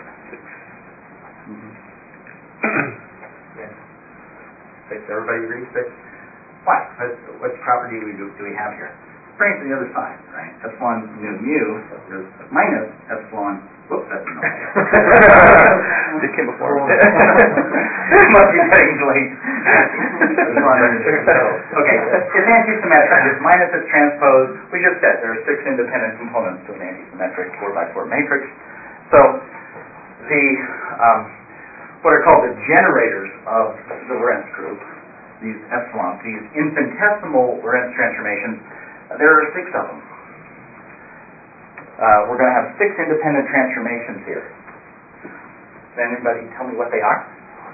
6. Everybody agrees 6? Why? What property do we have here? Bring it to the other side, right? Epsilon nu mu is minus epsilon. Whoops, that's no. It came before. It must be getting late. Okay, it's antisymmetric. It's minus its transpose. We just said there are 6 independent components to an antisymmetric 4x4 matrix. So the what are called the generators of the Lorentz group, these epsilons, these infinitesimal Lorentz transformations, there are 6 of them. We're going to have 6 independent transformations here. Can anybody tell me what they are?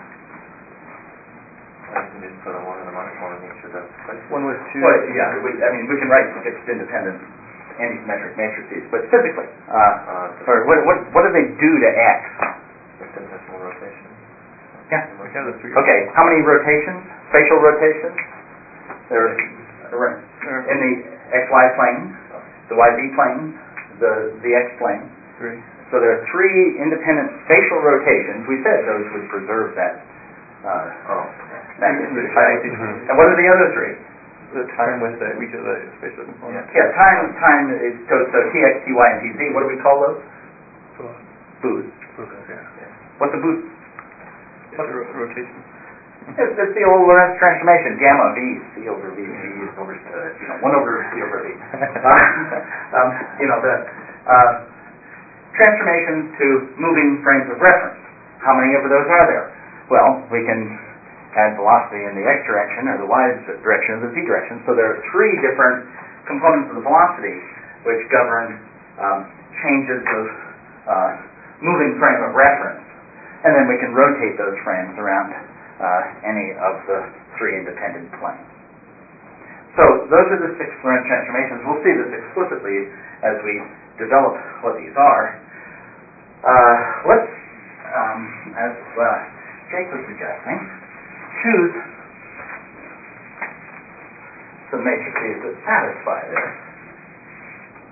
I can just put a 1 and a minus 1 in each of those places. 1 with 2. Well, yeah, we can write 6 independent antisymmetric matrices, but physically, or what do they do to X? Infinitesimal rotation. Yeah. We have the 3. Okay, how many rotations? Spatial rotations? There are in the XY plane, the YZ plane, the X plane. 3. So there are 3 independent spatial rotations. We said those would preserve that. And what are the other 3? The time with each of the spatial components. Yeah, time is so Tx, Ty, and Tz. What do we call those? Boosts. Yeah. What's a boost? It's a rotation. It's the old Lorentz transformation, gamma v, c over v, v over 1 over c over v. The transformations to moving frames of reference. How many of those are there? Well, we can add velocity in the x direction or the y direction or the z direction. So there are 3 different components of the velocity which govern changes of moving frame of reference. And then we can rotate those frames around any of the 3 independent planes. So those are the 6 Lorentz transformations. We'll see this explicitly as we develop what these are. Let's, as Jake was suggesting, choose some matrices that satisfy this.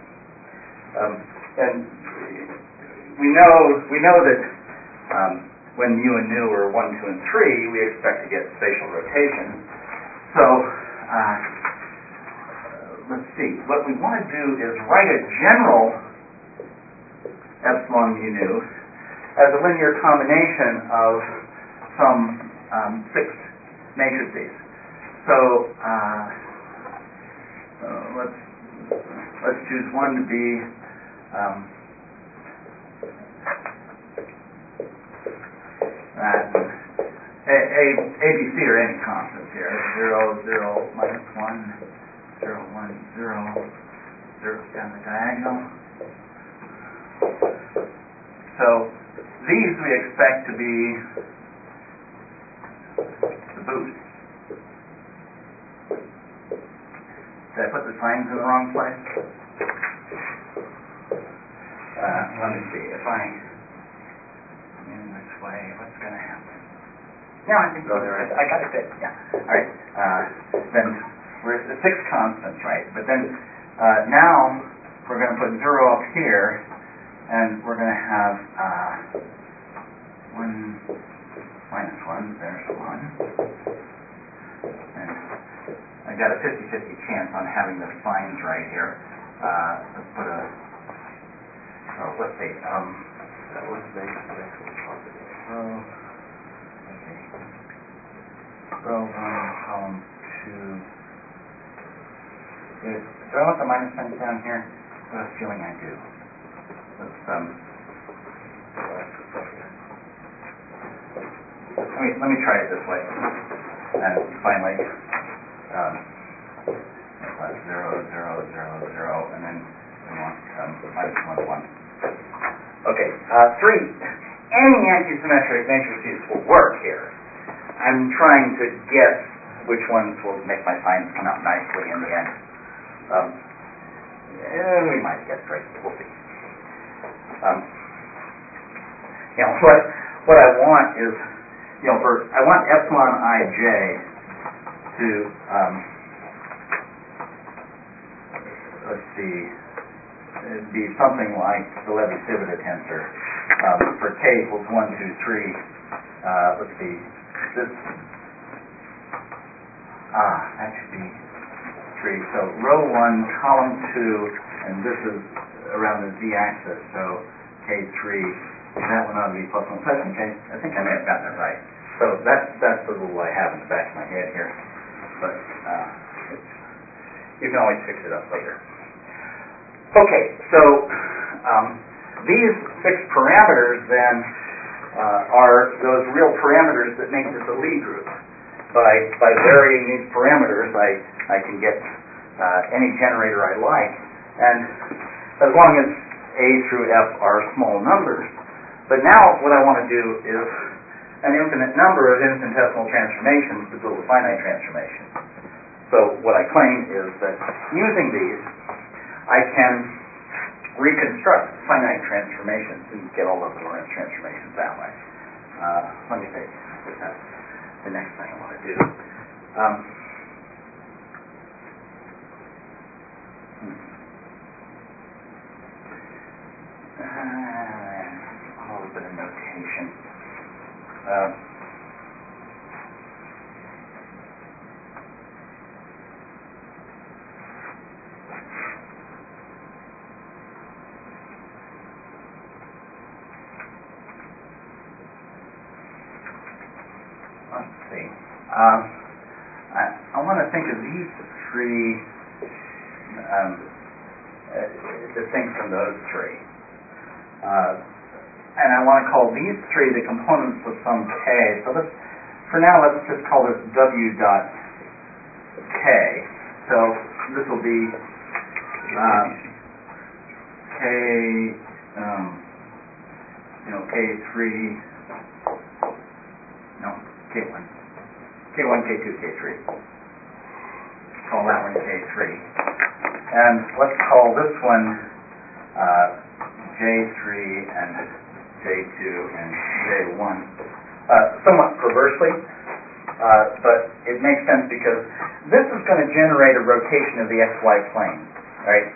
And we know that when mu and nu are 1, 2, and 3, we expect to get spatial rotation. So, let's see. What we want to do is write a general epsilon mu nu as a linear combination of some fixed matrices. So, let's choose one to be A, B, C are any constants here. 0, 0, minus 1, 0, 1, 0, 0 down the diagonal. So these we expect to be the boosts. Did I put the signs in the wrong place? Let me see. If I move this way, what's going to happen? No, I think I got it good. Yeah. All right. Then we're at 6 constants, right? But then now we're going to put 0 up here, and we're going to have 1 minus 1. There's 1. And I got a 50-50 chance on having the signs right here. Let's put a. Oh, let's see. What's the exponential positive? Let's see. Row 1, column 2. Do I want the minus signs down here? I have a feeling I do. Let's let me try it this way. And finally, 0, 0, 0, 0, and then we want minus 1, 1. Okay, 3. Any antisymmetric matrices will work here. I'm trying to guess which ones will make my signs come out nicely in the end. We might get right. We'll see. What I want is, I want epsilon ij to, let's see, it'd be something like the Levi-Civita tensor. For k equals 1, 2, 3, let's see, this, that should be 3. So row 1, column 2, and this is around the z-axis, so k3, that one ought to be plus 1. I think I may have gotten it right. So that's the rule I have in the back of my head here. But you can always fix it up later. Okay, so these 6 parameters then are those real parameters that make this a Lie group. By varying these parameters, I can get any generator I like, and as long as A through F are small numbers. But now what I want to do is an infinite number of infinitesimal transformations to build a finite transformation. So what I claim is that using these, I can reconstruct finite transformations and get all of the Lorentz transformations that way. Let me say, that's the next thing I want to do. A little bit of notation. Let's see. I want to think of these 3 distinct from those 3. And I want to call these 3 the components of some k. So for now, let's just call this W dot k. So this will be k, k3, no, k1, k1, k2, k3. Call that one k3. And let's call this one j3 and j2 and j1. Somewhat perversely, but it makes sense because this is going to generate a rotation of the xy plane, right?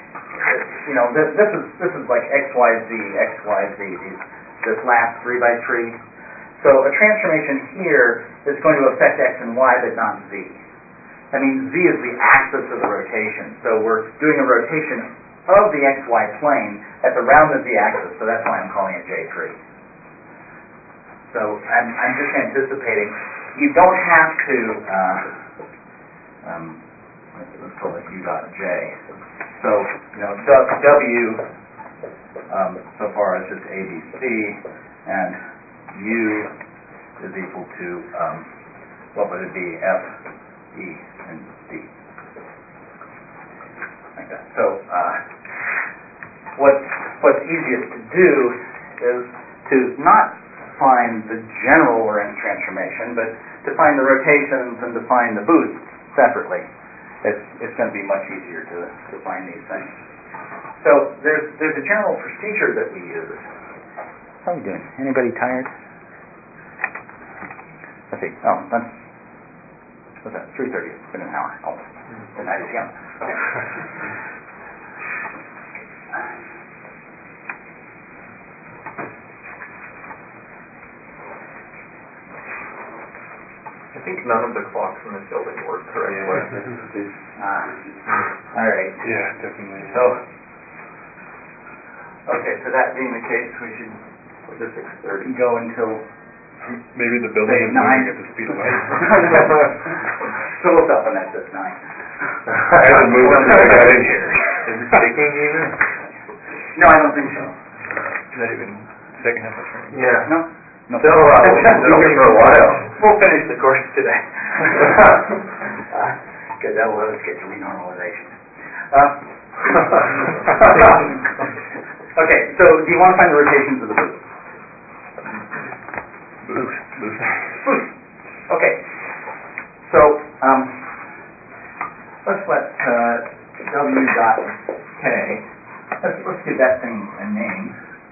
This is like xyz, xyz. This last 3 by 3. So a transformation here is going to affect x and y, but not z. That means z is the axis of the rotation. So we're doing a rotation of the xy plane at the round of the axis, so that's why I'm calling it J3. So I'm just anticipating, you don't have to, let's call it U dot J. So, W so far is just ABC, and U is equal to, what would it be, F, E, and D. Like that. So, what's easiest to do is to not find the general Lorentz transformation, but to find the rotations and to find the boosts separately. It's going to be much easier to find these things. So there's a general procedure that we use. How are we doing? Anybody tired? Let's see. Oh, what's that? 3:30. It's been an hour almost. The night is young. Okay. I think none of the clocks in this building work correctly. All right. Yeah, definitely. So, okay, so that being the case, we should just 6:30 go until Maybe the building is 9. moving at the speed of light. Philip up and that's at 9. I haven't moved since I got in here. Is it sticking even? No, I don't think so. Is that even second half of training? Yeah. No. Still, we'll be for a while. We'll finish the course today. Good, that will let us get to renormalization. Okay, so do you want to find the rotations of the boost? Boost. Okay, so let's let W dot K, let's give that thing a name.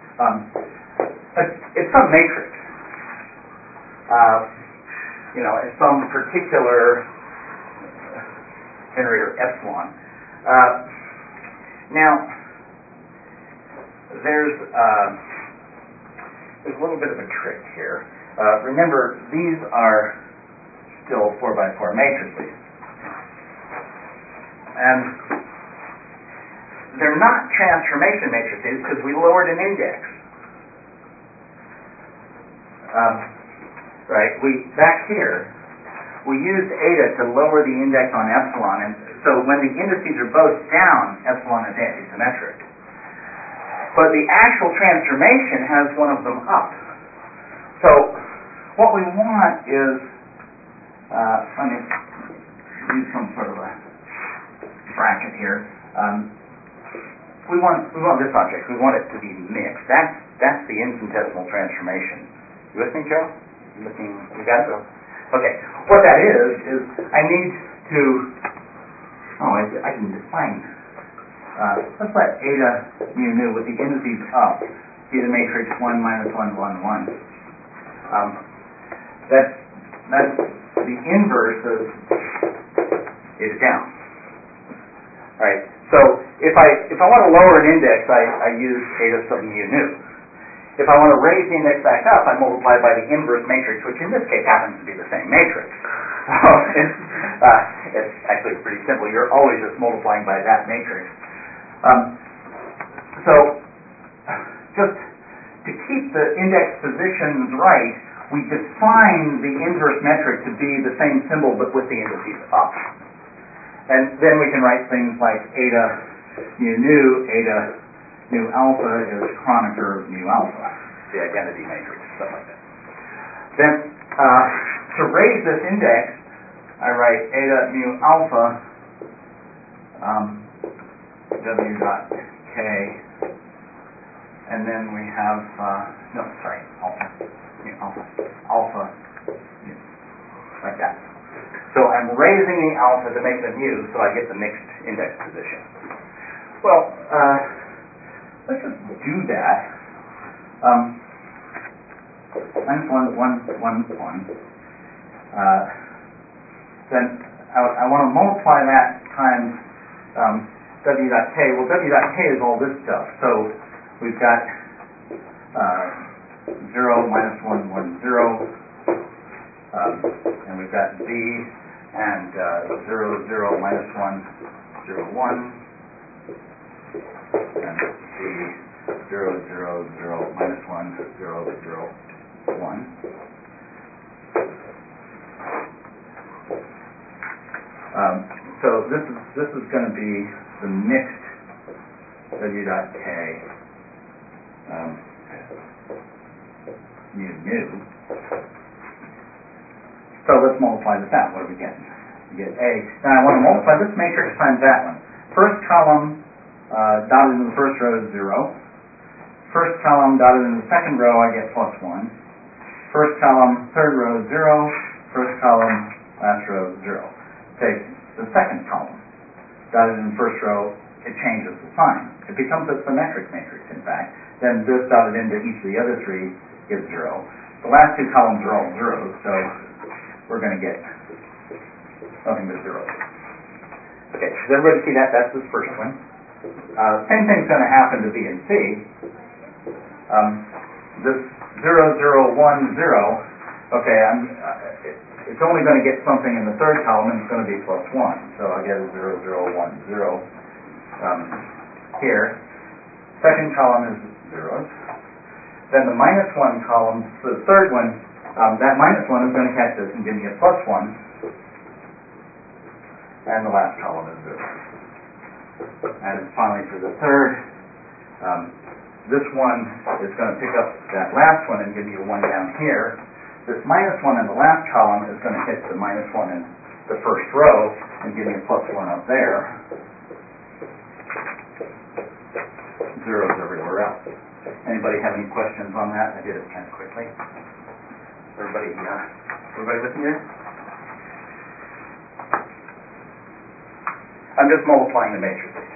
It's some matrix. It's some particular generator epsilon. Now, there's a little bit of a trick here. Remember, these are still 4x4 matrices. And they're not transformation matrices because we lowered an index. Right? Back here, we used eta to lower the index on epsilon, and so when the indices are both down, epsilon is antisymmetric. But the actual transformation has one of them up. So what we want is, let me use some sort of a bracket here. We want this object. We want it to be mixed. That's the infinitesimal transformation. You with me, Joe? You got it? Okay. What that is I need to, I can define, let's let eta mu nu with the indices up be the matrix 1 minus 1, 1, 1. That's the inverse of eta down. Right. So if I want to lower an index, I use eta sub mu nu. If I want to raise the index back up, I multiply by the inverse matrix, which in this case happens to be the same matrix. It's actually pretty simple. You're always just multiplying by that matrix. So just to keep the index positions right, we define the inverse metric to be the same symbol but with the indices up. And then we can write things like eta mu nu, eta mu alpha is Kronecker of mu alpha, the identity matrix, stuff like that. Then to raise this index, I write eta mu alpha W dot K, and then we have alpha mu, like that. So I'm raising the alpha to make the mu, so I get the mixed index position. Well, let's just do that. Minus 1, 1, 1, 1. Then I want to multiply that times W dot K. Well, W dot K is all this stuff. So we've got 0, minus 1, 1, 0. And we've got Z and 0, 0, minus 1, 0, 1. And Z 0, 0, 0, minus 1, 0, 0, 1. So this is going to be the mixed W dot K mu nu. So let's multiply this out. What do we get? We get A. Now I want to multiply this matrix times that one. First column dotted in the first row is 0. First column dotted in the second row I get plus 1. First column, third row 0. First column, last row 0. Take the second column dotted in the first row, it changes the sign. It becomes a symmetric matrix, in fact. Then this dotted into each of the other three gives 0. The last two columns are all zeros, so we're going to get nothing but zeros. Okay, does everybody see that? That's this first one. Same thing's going to happen to B and C. This 0, 0, 1, 0, okay, it's only going to get something in the third column, and it's going to be plus 1. So I get a 0, 0, 1, 0 here. Second column is zeros. Then the minus 1 column, for the third one, that minus 1 is going to catch this and give me a plus 1. And the last column is 0. And finally for the third, this one is going to pick up that last one and give me a 1 down here. This minus 1 in the last column is going to hit the minus 1 in the first row and give me a plus 1 up there. Zeros everywhere else. Anybody have any questions on that? I did it kind of quickly. Everybody with me there? I'm just multiplying the matrices.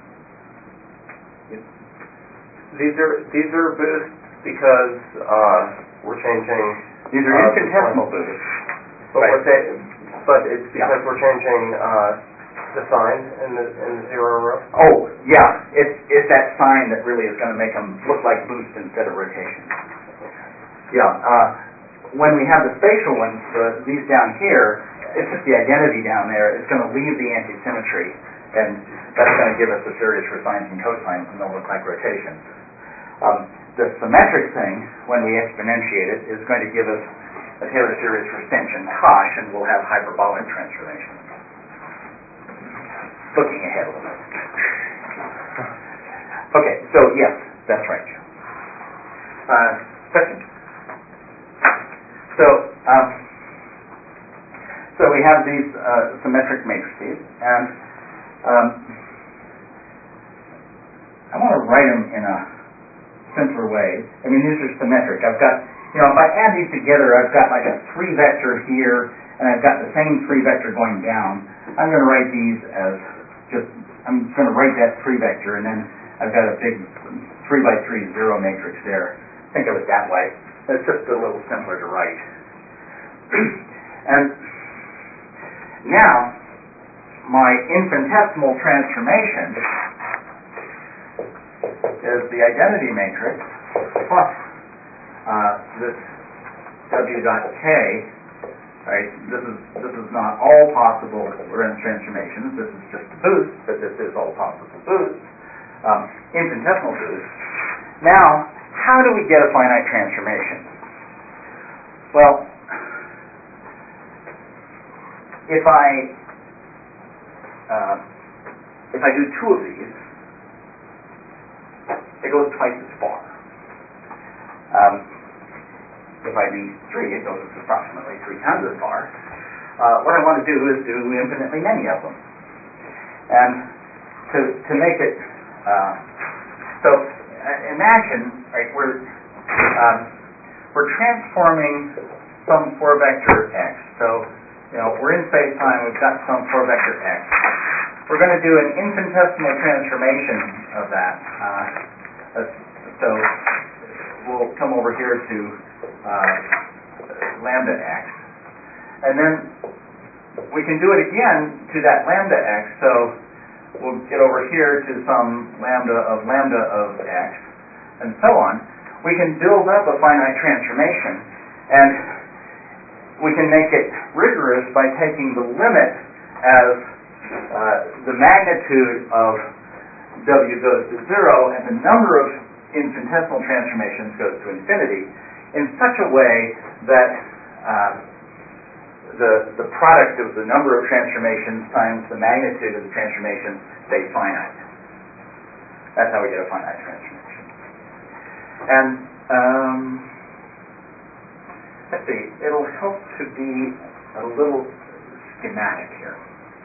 These are boosts because we're changing. These are infinitesimal boosts. But it's because we're changing the sign in the 0 row. Oh, yeah. It's that sign that really is going to make them look like boost instead of rotation. Yeah. When we have the spatial ones, these down here, it's just the identity down there. It's going to leave the anti-symmetry, and that's going to give us a series for sines and cosines, and they'll look like rotations. The symmetric thing, when we exponentiate it, is going to give us a Taylor series for sinh and cosh, and we'll have hyperbolic transformations. Looking ahead a little bit. Okay, so yes, that's right, Joe. Questions? So we have these symmetric matrices, and I want to write them in a simpler way. I mean, these are symmetric. I've got, if I add these together, I've got like a 3 vector here, and I've got the same 3 vector going down. I'm going to write these as I'm going to write that 3 vector, and then I've got a big 3 by 3 zero matrix there. Think of it that way. It's just a little simpler to write. And now, my infinitesimal transformation is the identity matrix plus this W dot K. Right? This is not all possible Lorentz transformations. This is just a boost, but this is all possible boosts. Infinitesimal boost. Now, how do we get a finite transformation? Well, if I do 2 of these, it goes twice as far. If I do 3, it goes approximately 3 times as far. What I want to do is do infinitely many of them. And to make it, so imagine, right, we're transforming some 4 vector x. So, we're in space-time, we've got some 4 vector x. We're going to do an infinitesimal transformation of that. So we'll come over here to lambda x. And then we can do it again to that lambda x. So we'll get over here to some lambda of x, and so on. we can build up a finite transformation, and we can make it rigorous by taking the limit as the magnitude of W goes to 0 and the number of infinitesimal transformations goes to infinity in such a way that the product of the number of transformations times the magnitude of the transformations stays finite. That's how we get a finite transformation. And let's see, it'll help to be a little schematic here.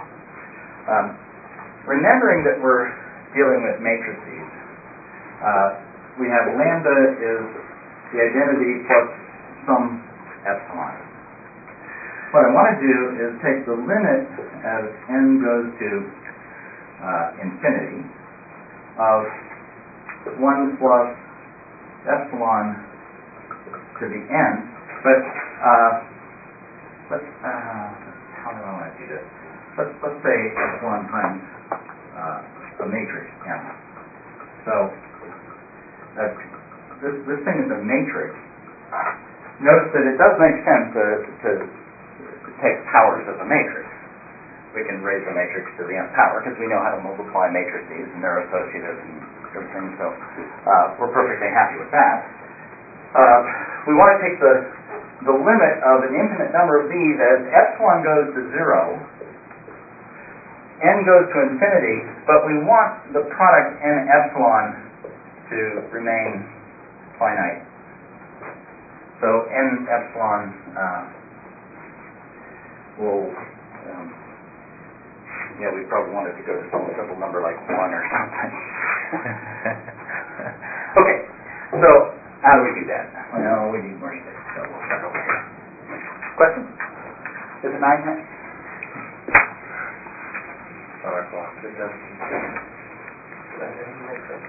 Remembering that we're dealing with matrices, we have lambda is the identity plus some epsilon. What I want to do is take the limit as n goes to infinity of 1 plus epsilon to the n, but let's how do I want to do this? Let's say epsilon times a matrix m. So this thing is a matrix. Notice that it does make sense to take powers of a matrix. We can raise the matrix to the nth power because we know how to multiply matrices and they're associative and everything, so we're perfectly happy with that. We want to take the limit of an infinite number of these as epsilon goes to 0, n goes to infinity, but we want the product n epsilon to remain finite. So n epsilon will, we probably want it to go to some simple number like 1 or something. Okay, so how do we do that? Well, we need more space, so we'll start over here. Question? Is it 9 yet? Our clock. It does. That doesn't make sense.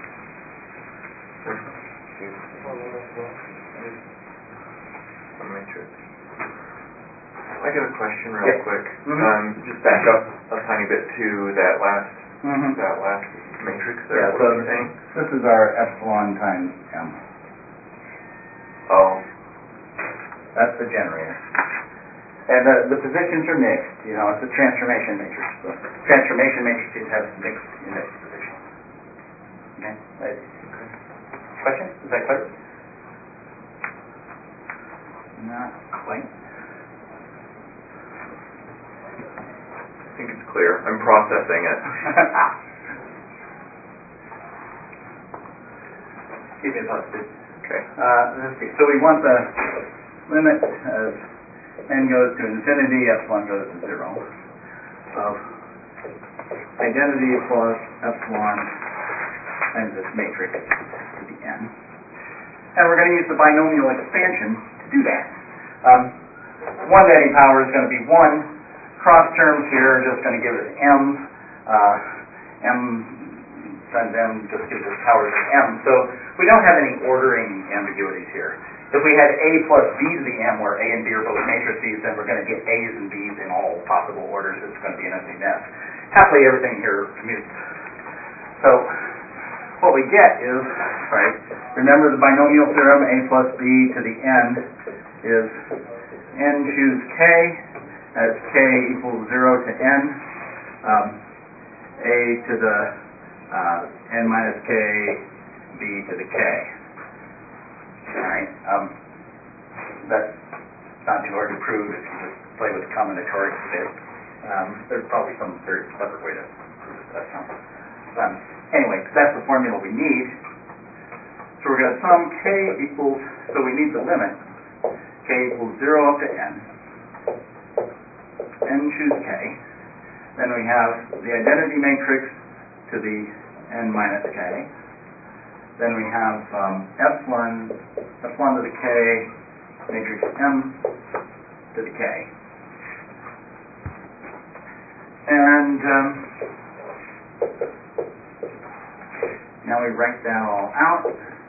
A matrix. I got a question real quick. Just back up a tiny bit to that last matrix there. Yeah, what so are you saying? this is our epsilon times m. Oh. That's the generator. And the positions are mixed. It's a transformation matrix. So transformation matrices have mixed index positions. Okay? Question? Is that clear? Not quite. I think it's clear. I'm processing it. Keep me posted. Okay. Let's see. So we want the limit as n goes to infinity, epsilon goes to 0, of identity plus epsilon times this matrix to the n. And we're going to use the binomial expansion to do that. 1 to any power is going to be 1. Cross terms here are just going to give us m. M times m just gives us powers of m. So we don't have any ordering ambiguities here. If we had a plus b to the m, where a and b are both matrices, then we're going to get a's and b's in all possible orders. It's going to be an empty mess. Happily, everything here commutes. So what we get is, remember the binomial theorem, a plus b to the n is n choose k, as k equals 0 to n, a to the n minus k, b to the k. Alright, that's not too hard to prove if you just play with combinatorics a bit. There's probably some very clever way to prove it that sounds. Anyway, that's the formula we need. So we're going to sum k equals, so we need the limit, k equals 0 up to n. N choose k. Then we have the identity matrix to the n minus k. Then we have epsilon to the k, matrix m to the k. And now we write that all out.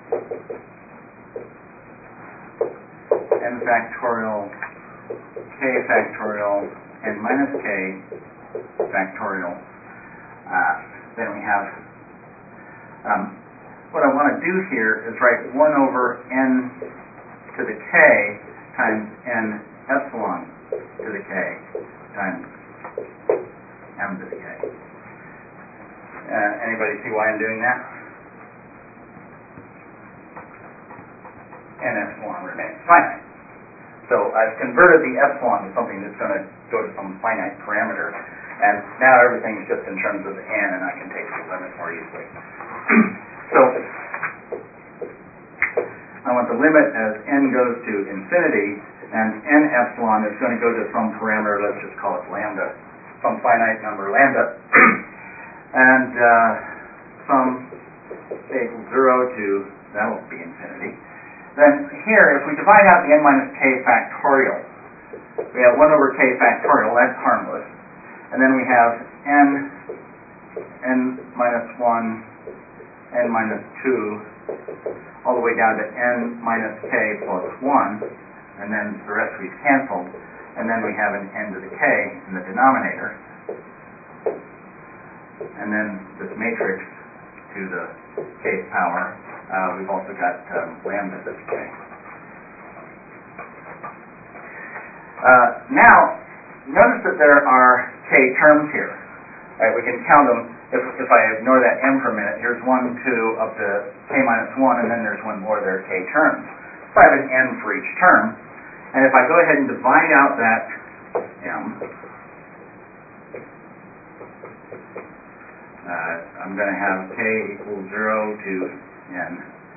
N factorial, k factorial, n minus k factorial. Then we have what I want to do here is write 1 over n to the k times n epsilon to the k times m to the k. Anybody see why I'm doing that? N epsilon remains finite. So I've converted the epsilon to something that's going to go to some finite parameter, and now everything is just in terms of n, and I can take the limit more easily. So I want the limit as n goes to infinity, and n epsilon is going to go to some parameter, let's just call it lambda, some finite number lambda, and some k equals 0 to, that'll be infinity. Then here, if we divide out the n minus k factorial, we have 1 over k factorial, that's harmless. And then we have n minus 1, n minus 2, all the way down to n minus k plus 1, and then the rest we've canceled. And then we have an n to the k in the denominator. And then this matrix to the kth power. We've also got lambda to the k. Now, notice that there are k terms here. Right, we can count them. If I ignore that m for a minute, here's 1, 2, up to k minus 1, and then there's one more. There are k terms. So I have an n for each term. And if I go ahead and divide out that m, I'm going to have k equals 0 to n,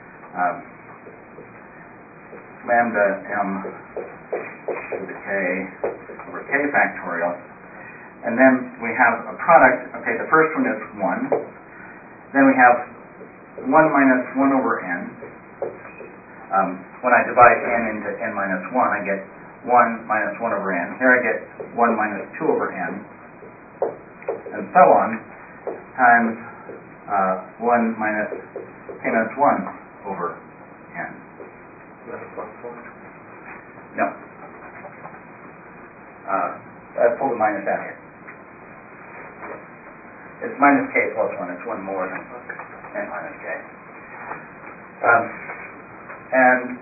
lambda m to the k over k factorial. And then we have a product. Okay, the first one is 1. Then we have 1 minus 1 over n. When I divide n into n minus 1, I get 1 minus 1 over n. Here I get 1 minus 2 over n, and so on, times 1 minus k minus 1 over n. Is that a plus 1? No. I pulled a minus out here. It's minus k plus 1. It's one more than n minus k. And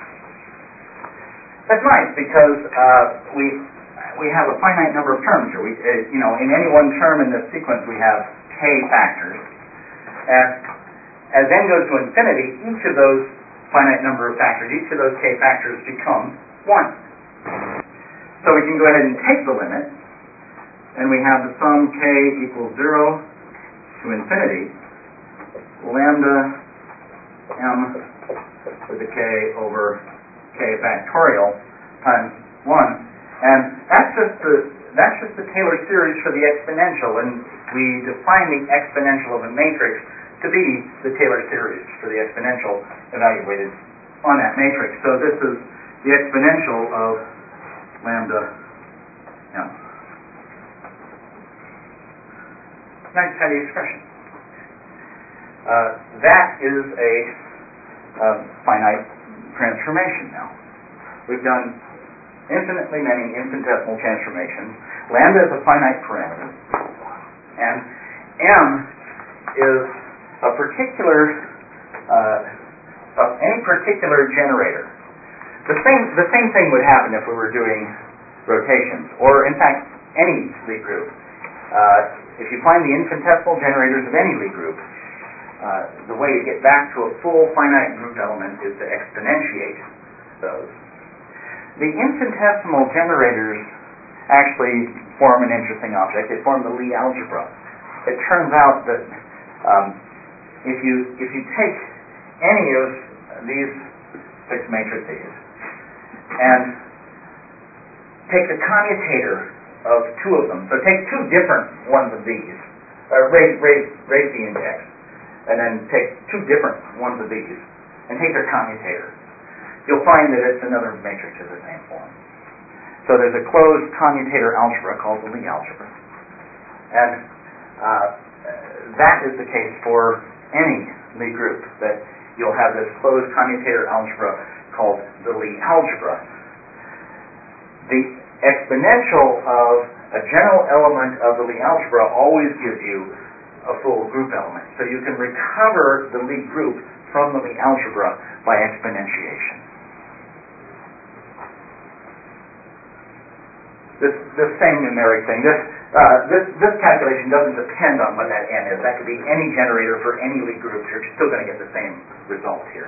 that's nice because we have a finite number of terms here. We, in any one term in this sequence, we have k factors, and as n goes to infinity, each of those finite number of factors, each of those k factors becomes 1. So we can go ahead and take the limit, and we have the sum k equals 0 to infinity, lambda m to the k over k factorial times 1, and that's just the Taylor series for the exponential, and we define the exponential of a matrix to be the Taylor series for the exponential evaluated on that matrix. So this is the exponential of lambda m. Nice tidy expression. That is a finite transformation now. We've done infinitely many infinitesimal transformations. Lambda is a finite parameter, and m is a particular any particular generator. The same thing would happen if we were doing rotations, or in fact any Lie group. If you find the infinitesimal generators of any Lie group, the way to get back to a full finite group element is to exponentiate those. The infinitesimal generators actually form an interesting object. They form the Lie algebra. It turns out that if you take any of these 6 matrices and take the commutator of 2 of them, so take 2 different ones of these, raise the index, and then take 2 different ones of these, and take their commutator, you'll find that it's another matrix of the same form. So there's a closed commutator algebra called the Lie algebra. And that is the case for any Lie group, that you'll have this closed commutator algebra called the Lie algebra. The exponential of a general element of the Lie algebra always gives you a full group element. So you can recover the Lie group from the Lie algebra by exponentiation. This same numeric thing, this calculation doesn't depend on what that n is. That could be any generator for any Lie groups. You're still going to get the same result here.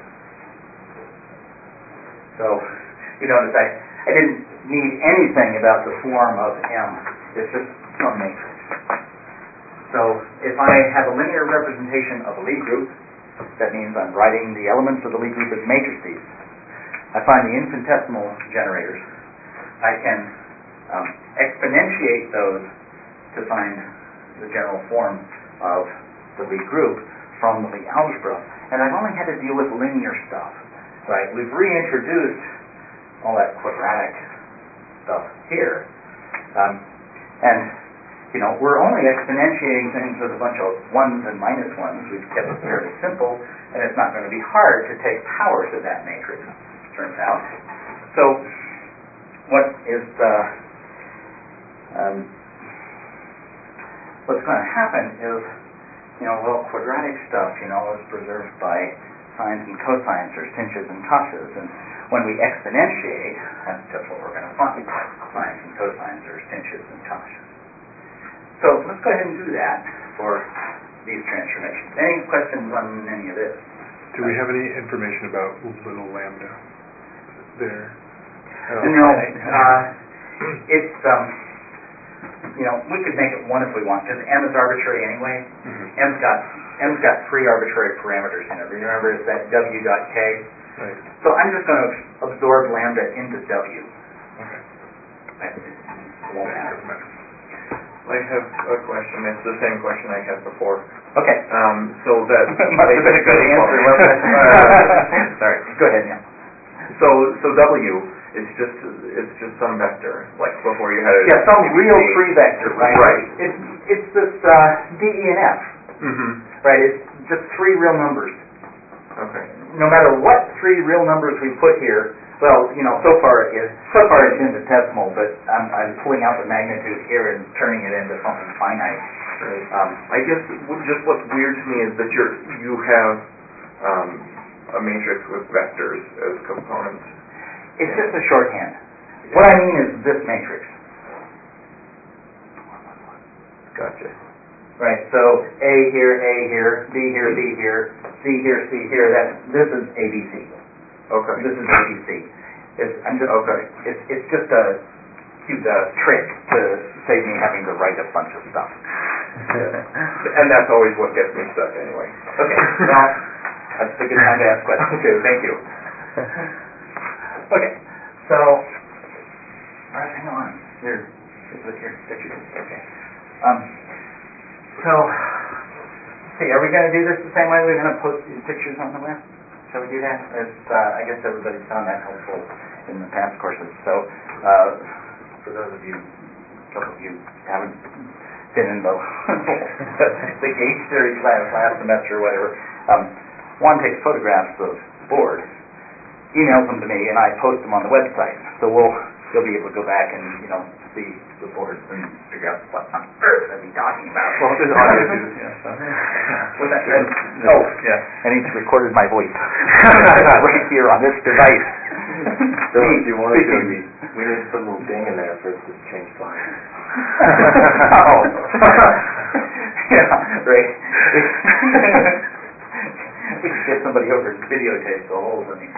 So you notice I didn't need anything about the form of M. It's just some matrix. So if I have a linear representation of a Lie group, that means I'm writing the elements of the Lie group as matrices. I find the infinitesimal generators. I can exponentiate those to find the general form of the Lie group from the Lie algebra. And I've only had to deal with linear stuff, right? We've reintroduced all that quadratic stuff here. And, you know, we're only exponentiating things with a bunch of ones and minus ones. We've kept it fairly simple, and it's not going to be hard to take powers of that matrix, turns out. So what is what's going to happen is, you know, well, quadratic stuff, you know, is preserved by sines and cosines or sinches and coshes, and when we exponentiate, that's just what we're going to find, sines and cosines or sinches and coshes. So let's go ahead and do that for these transformations. Any questions on any of this? Do we have any information about little lambda there? No. It's you know, we could make it 1 if we want, because M is arbitrary anyway. M's got 3 arbitrary parameters in it. Remember, it's that W dot K. Right. So I'm just going to absorb lambda into W. Okay. It won't matter. Doesn't matter. I have a question. It's the same question I had before. Okay. So that must have been a good answer. Sorry. Go ahead, Neil. So W, it's just some vector, like before you had it. Yeah, some real free vector, right? Right. It's this D, E, and F. Right. It's just 3 real numbers. Okay. No matter what 3 real numbers we put here, well, you know, so far it's infinitesimal, but I'm pulling out the magnitude here and turning it into something finite. Right. I guess just what's weird to me is that you have a matrix with vectors as components. It's just a shorthand. Yeah. What I mean is this matrix. Gotcha. Right. So A here, B here, B here, C here, C here. This is ABC. Okay. This is ABC. It's just a cute trick to save me having to write a bunch of stuff. And that's always what gets me stuck anyway. Okay. Well, that's a good time to ask questions. Okay. Thank you. Okay. So, all right, hang on. Here. Get you. Okay. So, let's see. Are we going to do this the same way? We're going to post these pictures on the web. Shall we do that? I guess everybody's found that helpful in the past courses. So, for those of you, a couple of you haven't been in the the gauge theory class last semester or whatever, Juan takes photographs of the board, emails them to me, and I post them on the website. So you'll be able to go back and, you know, see the boards and figure out what on earth are we talking about. Well, there's audio too. What's that? And he's recorded my voice right here on this device. So if you want to, we need to put a little ding in there for us to change volume. Oh. Yeah, right. We could get somebody over and videotape the whole thing.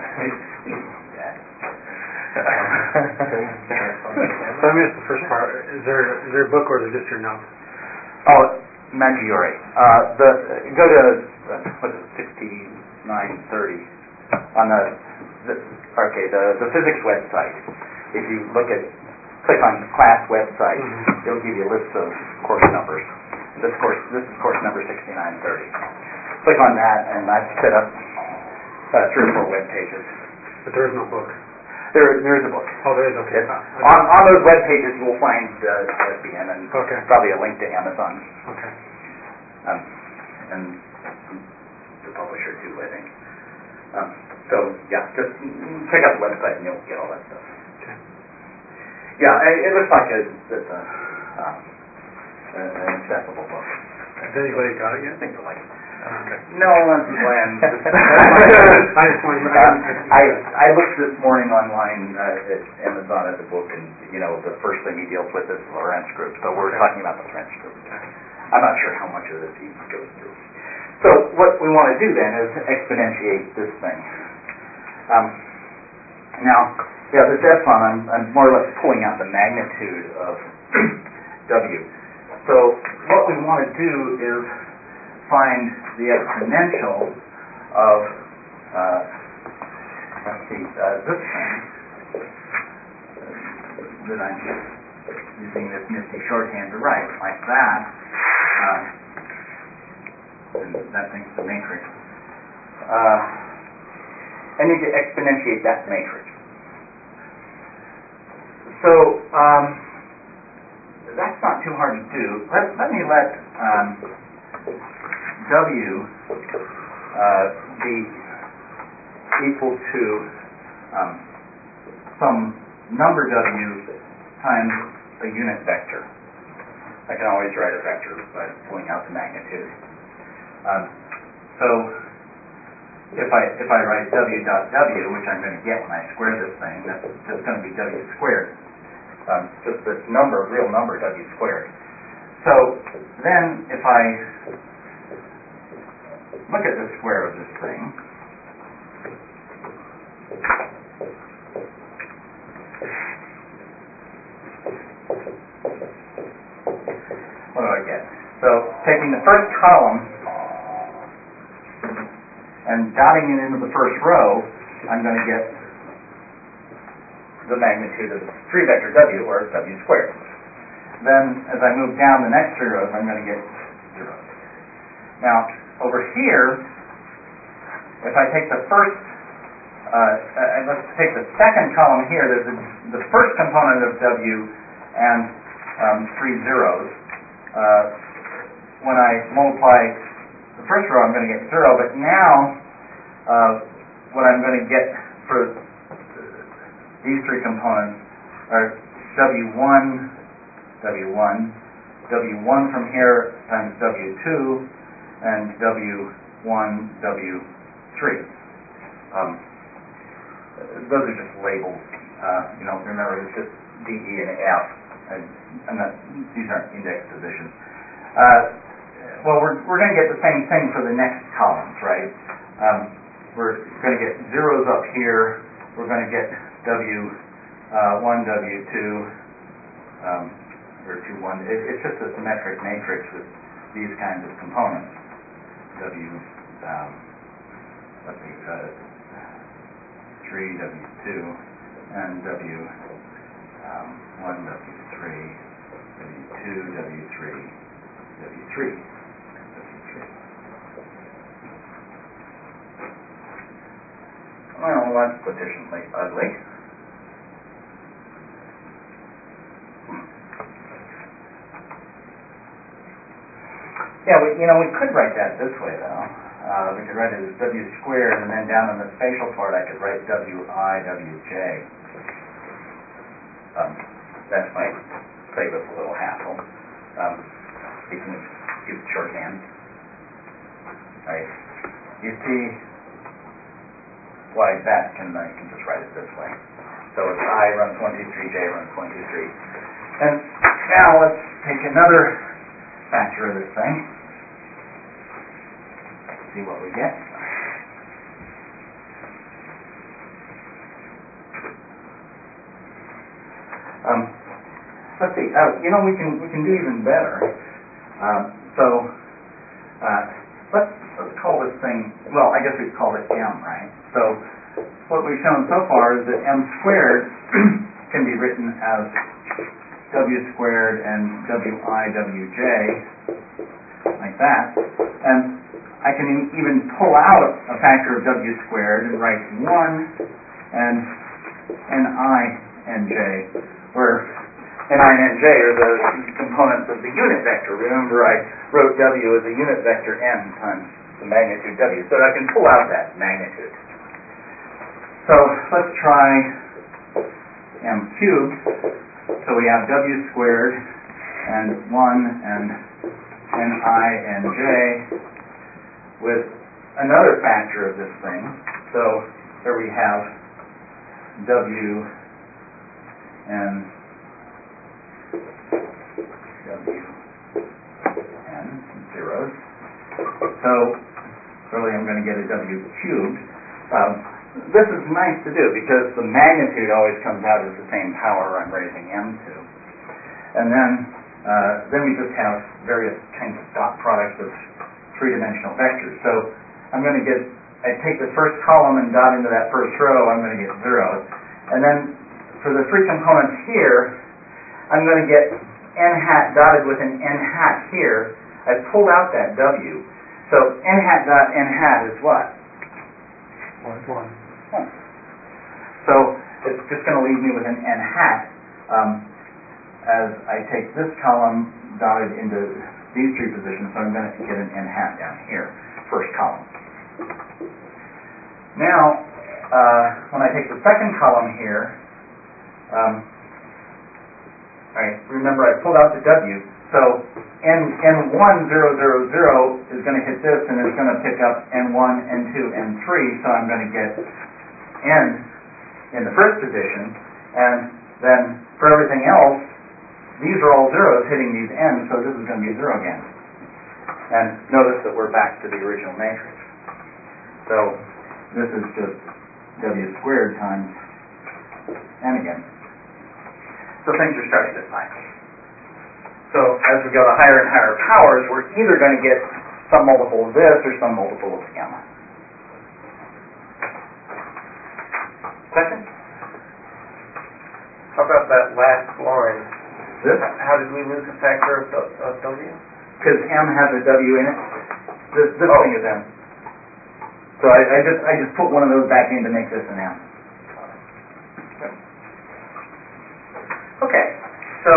So I missed the first part. Is there a book or is it just your notes? Oh, Maggiore. Go to what is it, 6930 on the physics website. If you click on class website, it'll give you a list of course numbers. This is course number 6930. Click on that, and I've set up 3 or 4 web pages. But there is no book. There is a book. Oh, there is. Okay. On those web pages, you will find ISBN and probably a link to Amazon. Okay. And the publisher too, I think. So yeah, just check out the website and you'll get all that stuff. Okay. Yeah, it looks like an accessible book. Has anybody got it yet? Things are like, Okay. no one's planned. I just wanted I looked this morning online at Amazon at the book, and the first thing he deals with is the Lorentz group. So we're talking about the Lorentz group. I'm not sure how much of this he goes through. So what we want to do then is exponentiate this thing. Now, this epsilon, I'm more or less pulling out the magnitude of W. So what we want to do is find the exponential of, this thing that I'm using this nifty shorthand to write, like that. And that thing's the matrix. I need to exponentiate that matrix. So that's not too hard to do. Let me let W be equal to some number W times a unit vector. I can always write a vector by pulling out the magnitude. So if I write W dot W, which I'm going to get when I square this thing, that's just going to be W squared. Just this number, real number, W squared. So then if I look at the square of this thing, what do I get? So taking the first column and dotting it into the first row, I'm going to get the magnitude of the 3-vector W, or W squared. Then as I move down the next 3 rows, I'm going to get zeros. Now, over here, if I take the first, let's take the second column here, there's the first component of W and 3 zeros. When I multiply the first row, I'm going to get 0, but now what I'm going to get for these 3 components are W1, W1, W1 from here times W2, and W1, W3. Those are just labels. Remember, it's just D, E, and F. These aren't index positions. Well, we're going to get the same thing for the next columns, right? We're going to get zeros up here. We're going to get W1, W2, or 2, 1. It's just a symmetric matrix with these kinds of components. W, let's see, 3, W2, and W1, W3, W2, W3, W3. Well, that's sufficiently ugly. Yeah, we could write that this way, though. We could write it as W squared, and then down in the spatial part, I could write Wi, Wj. That might save us a little hassle. You can use shorthand. Right? You see why that can just write it this way. So it's I runs 1, 2, 3, J runs 1, 2, 3. And now let's take another factor of this thing. See what we get. Let's see. We can do even better. Let's call this thing. Well, I guess we've called it M, right? So what we've shown so far is that M squared can be written as W squared and Wi, Wj, like that. And I can even pull out a factor of W squared and write 1 and Ni and J, where Ni and J are the components of the unit vector. Remember, I wrote W as a unit vector N times the magnitude W, so I can pull out that magnitude. So let's try M cubed. So we have W squared and 1 and Ni, Nj with another factor of this thing. So here we have W and W n zeros. So really I'm going to get a W cubed. This is nice to do because the magnitude always comes out as the same power I'm raising m to. And then we just have various kinds of dot products of three-dimensional vectors. So I'm going to get, I take the first column and dot into that first row, I'm going to get zeros. And then for the three components here, I'm going to get n hat dotted with an n hat here. I've pulled out that W. So n hat dot n hat is what? 1. So it's just going to leave me with an n hat as I take this column dotted into these three positions, so I'm going to get an n hat down here, first column. Now, when I take the second column here, remember I pulled out the W, so n1, 0, 0, 0 is going to hit this, and it's going to pick up n1, n2, n3, so I'm going to get n in the first position, and then for everything else, these are all zeros hitting these n's, so this is going to be 0 again. And notice that we're back to the original matrix. So this is just W squared times n again. So things are starting to find. So as we go to higher and higher powers, we're either going to get some multiple of this or some multiple of m. Question? How about that last line? This? How did we lose a factor of W? Because m has a W in it. This thing is m. So I just put one of those back in to make this an m. Okay. So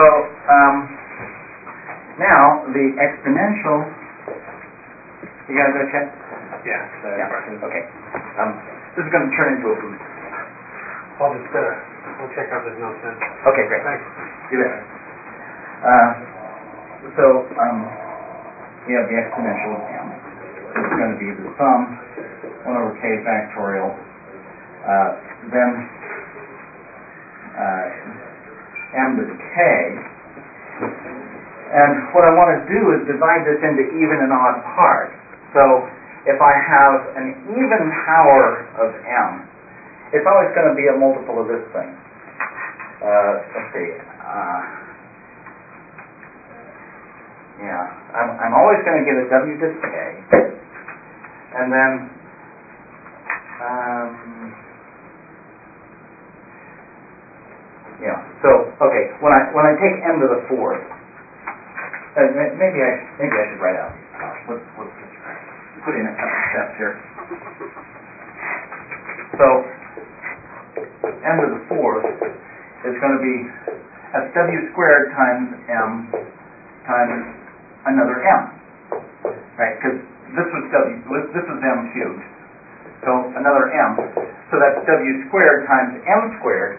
now the exponential. You guys okay? Yeah. Okay. This is going to turn into a boost. I'll just we'll check out there's no sense. Okay, great. Thanks. You bet. So we have the exponential of m. It's going to be the sum 1 over k factorial. Then m to the k. And what I want to do is divide this into even and odd parts. So if I have an even power of m, it's always going to be a multiple of this thing. Let's see. I'm always going to get a W to the k, and then So okay, when I take m to the fourth, maybe I should write out these powers. Let's just put in a couple steps here. So m to the fourth is going to be that's W squared times m times another m, right? Because this was m cubed, so another m. So that's W squared times m squared.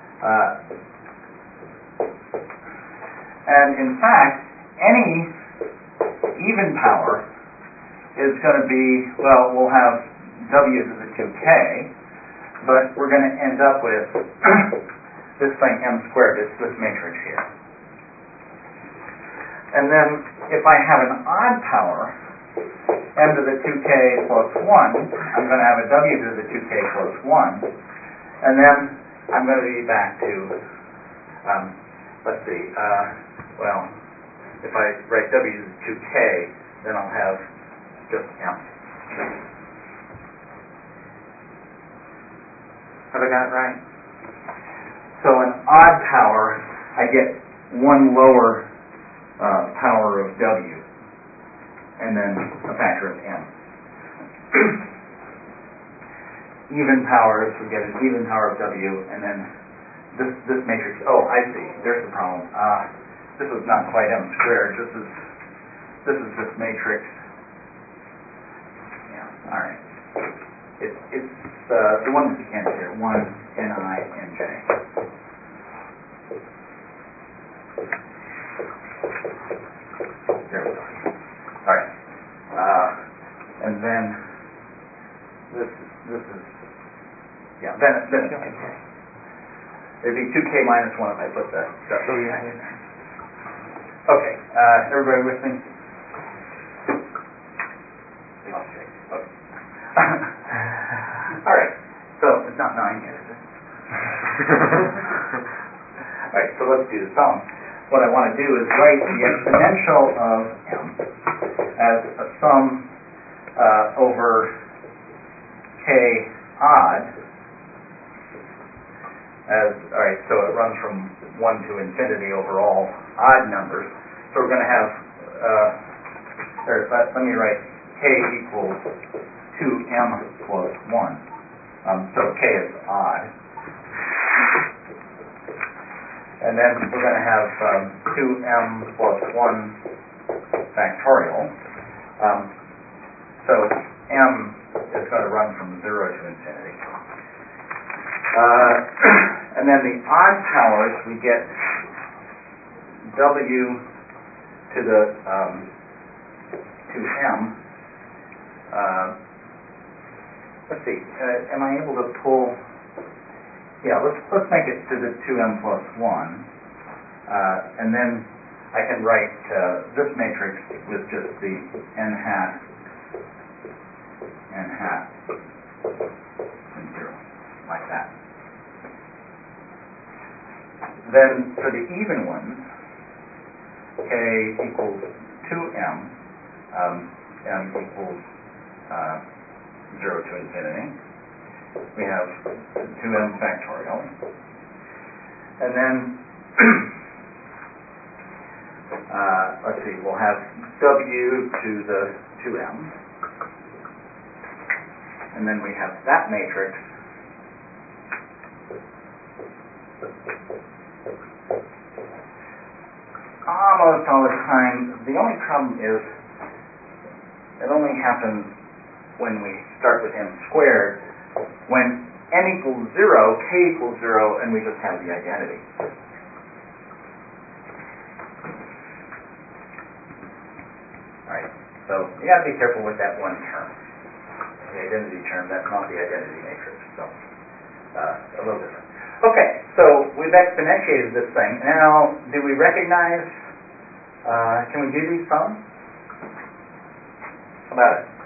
And in fact, any even power is going to be, well, we'll have W to the 2k, but we're going to end up with this thing m squared. It's this matrix here. And then if I have an odd power, m to the 2k plus 1, I'm going to have a W to the 2k plus 1, and then I'm going to be back to, let's see, well, if I write W to the 2k, then I'll have just m. Have I got it right? So an odd power, I get one lower power of W, and then a factor of m. Even powers, we get an even power of W, and then this matrix. Oh, I see. There's the problem. This is not quite m squared. This is this matrix. Yeah. All right. It's the one at the end here. 1 Ni Nj. There we go. then it's it'd be 2k minus 1 if I put the W. Okay, everybody with me? We lost Jake. Okay. All right, so it's not 9 yet, is it? All right, so let's do the sum. What I want to do is write the exponential of m as a sum over k odd. All right, so it runs from 1 to infinity over all odd numbers. So we're going to have, let me write k equals 2m plus 1. So k is odd. And then we're going to have 2m plus 1 factorial. So m is going to run from 0 to infinity. And then the odd powers, we get w to the 2m. Let's see. Am I able to pull? Yeah. Let's make it to the 2m plus 1, and then I can write this matrix with just the n hat and 0, like that. Then for the even ones, k equals 2m, m equals 0 to infinity. We have 2m factorial. And then, let's see, we'll have w to the 2m. And then we have that matrix almost all the time. The only problem is it only happens when we start with m squared. When n equals 0, k equals 0, and we just have the identity. All right, so you got to be careful with that one term, the identity term. That's not the identity matrix, so a little different. Okay, so we've exponentiated this thing. Now, do we recognize, can we do these sums? How about it?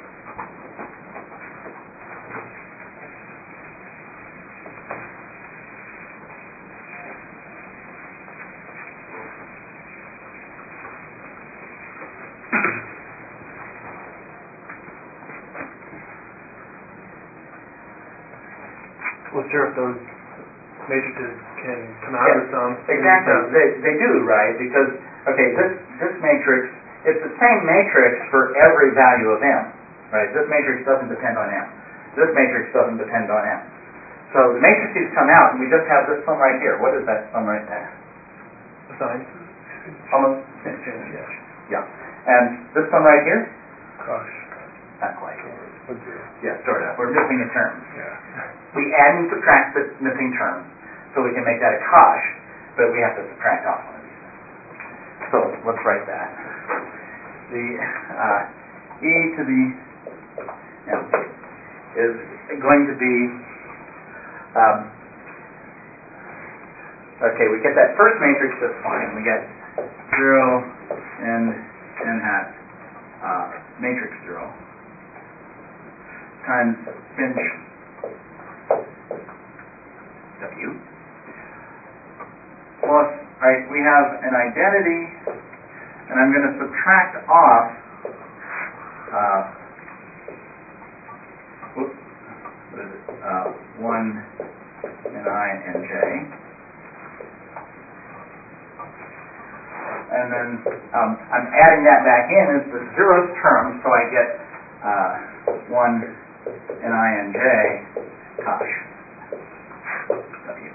Well, sure, if those matrices can come out of the sum. Exactly. They do, right? Because, okay, this matrix, it's the same matrix for every value of m, right? This matrix doesn't depend on m. This matrix doesn't depend on m. So the matrices come out, and we just have this sum right here. What is that sum right there? Assigned. Almost. Yeah. And this sum right here? Gosh. Not quite. What's 0? Yeah, sort of. We're missing a term. Yeah. We add and subtract the missing term, so we can make that a cosh, but we have to subtract off one of these. So let's write that. The e to the m is going to be, okay, we get that first matrix just fine. We get 0 and n hat matrix 0 times pinch w plus, right, we have an identity, and I'm going to subtract off what is it? 1 and I and j, and then I'm adding that back in as the zeroth term, so I get 1 and I and j cosh w.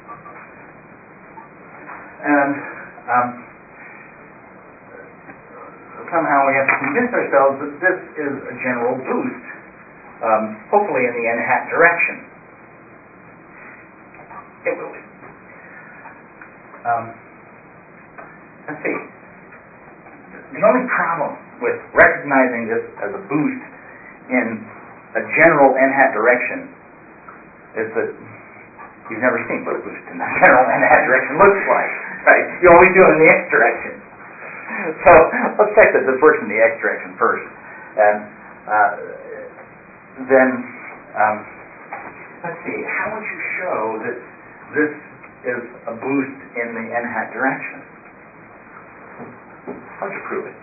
And somehow we have to convince ourselves that this is a general boost, hopefully in the n hat direction. It will be. Let's see. The only problem with recognizing this as a boost in a general n hat direction is that you've never seen what a boost in the general n-hat direction looks like, right? You always do it in the x direction. So let's check that this works in the x direction first. And then, let's see, how would you show that this is a boost in the n-hat direction? How would you prove it?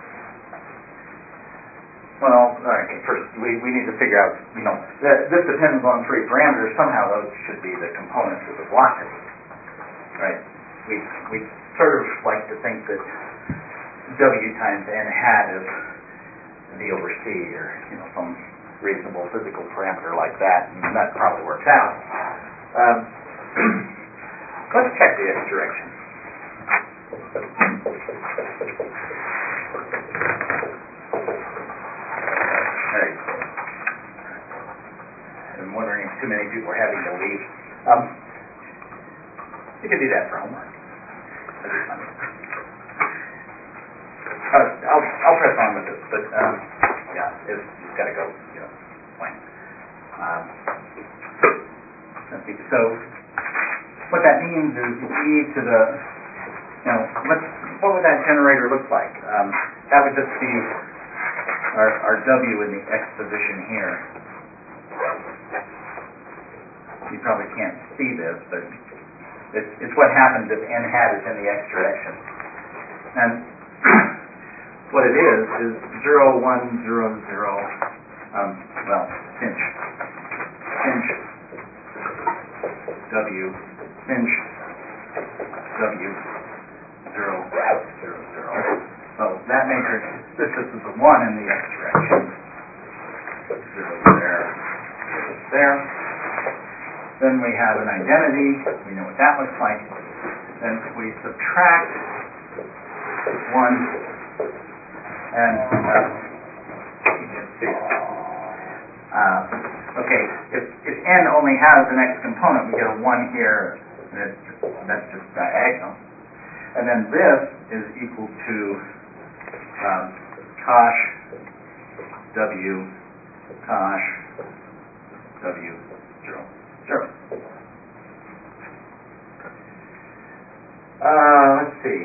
Well, okay, first we need to figure out, this depends on three parameters. Somehow those should be the components of the velocity, right? We sort of like to think that W times n hat is V over C, or some reasonable physical parameter like that, and that probably works out. Let's check the x direction. I'm wondering if too many people are having to leave. You can do that for homework. That'd be fun. I'll press on with this, but yeah, it's got to go. Fine. Let's see. So what that means is e to the, what would that generator look like? That would just be our W in the x position here. You probably can't see this, but it's what happens if n hat is in the x direction. And what it is 0, 1, 0, 0, pinch, W, pinch, W, 0, 0, 0. So that matrix, this is the 1 in the x direction. 0 there, 0 there. Then we have an identity. We know what that looks like. Then we subtract 1, and you can see it. Okay, if n only has an x component, we get a 1 here. That's just diagonal. And then this is equal to cosh W, cosh W, 0. Sure. Let's see.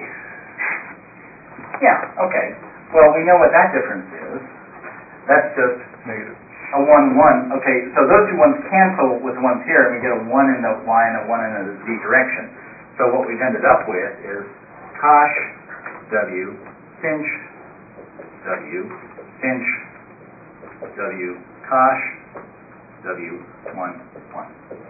Yeah, okay. Well, we know what that difference is. That's just Negative. a 1, 1. Okay, so those two ones cancel with the ones here, and we get a 1 in the y and a 1 in the z direction. So what we've ended up with is cosh W, pinch W, pinch W, cosh W, 1, 1.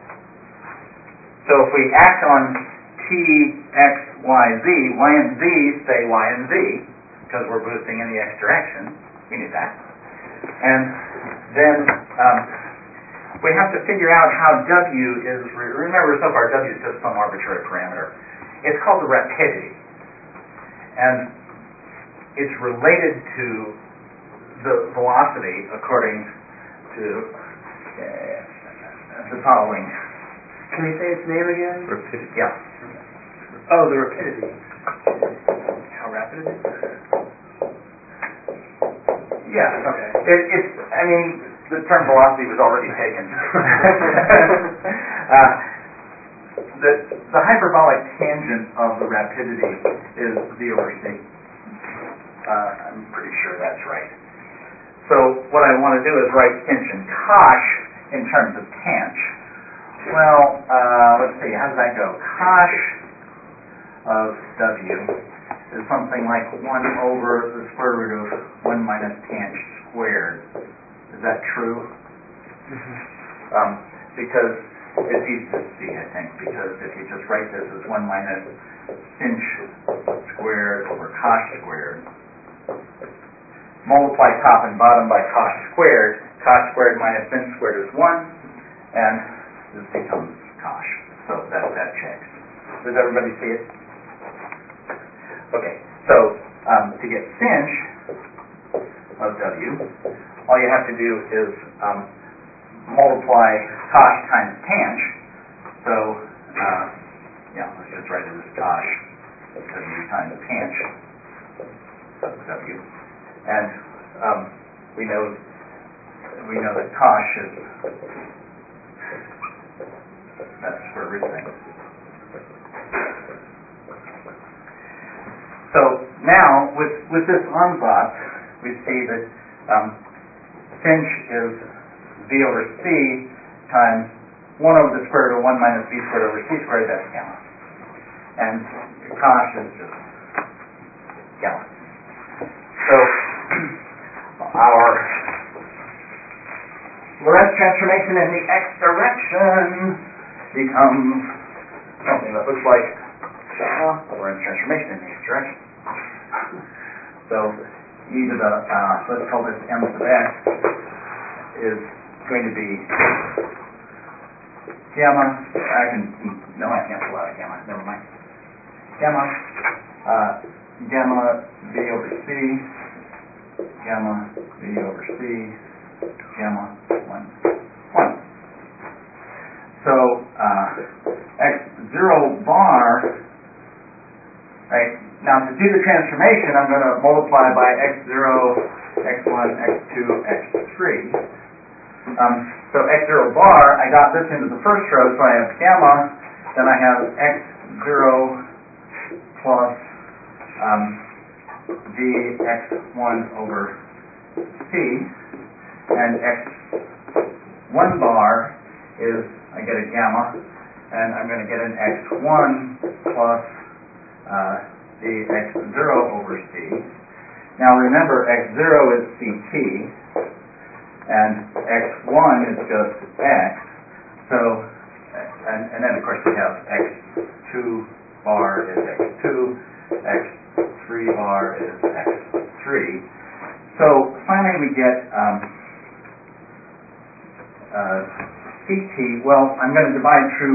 So if we act on t, x, y, z, y and z stay y and z, because we're boosting in the x direction. We knew that. And then we have to figure out how W is, remember so far W is just some arbitrary parameter. It's called the rapidity. And it's related to the velocity according to the following. Can you say its name again? Rapidity. Yeah. Oh, the rapidity. How rapid it is? Yeah. Okay. The term velocity was already taken. The hyperbolic tangent of the rapidity is v over c. I'm pretty sure that's right. So what I want to do is write pinch and cosh in terms of tanh. Well, let's see, how does that go? Cosh of W is something like 1 over the square root of 1 minus tanh squared. Is that true? Mm-hmm. Because it's easy to see, I think, because if you just write this as 1 minus pinch squared over cosh squared, multiply top and bottom by cosh squared minus pinch squared is 1, and this becomes cosh. So that checks. Does everybody see it? Okay, so to get pinch of W, all you have to do is multiply cosh times tanh. So, let's just write it as cosh W times tanh of W. And we know that cosh is That's for everything. So now, with this ansatz, we see that sinh is v over c times 1 over the square root of 1 minus v squared over c squared, that's gamma. And cosh is just gamma. So our Lorentz transformation in the x direction becomes something that looks like Lorentz transformation in the x direction. So e to the, let's call this m sub x, is going to be gamma, I can't pull out a gamma, never mind. Gamma v over c, gamma v over c, gamma 1. So x0 bar, right, now to do the transformation I'm going to multiply by x0, x1, x2, x3. So x0 bar, I got this into the first row, so I have gamma, then I have x0 plus vx1 over c, and x1 bar is, I get a gamma, and I'm going to get an x1 plus vx0 over c. Now remember, x0 is ct, and x1 is just x, so, and then of course we have x2 bar is x2, x3 bar is x3. So finally we get ct, well, I'm going to divide through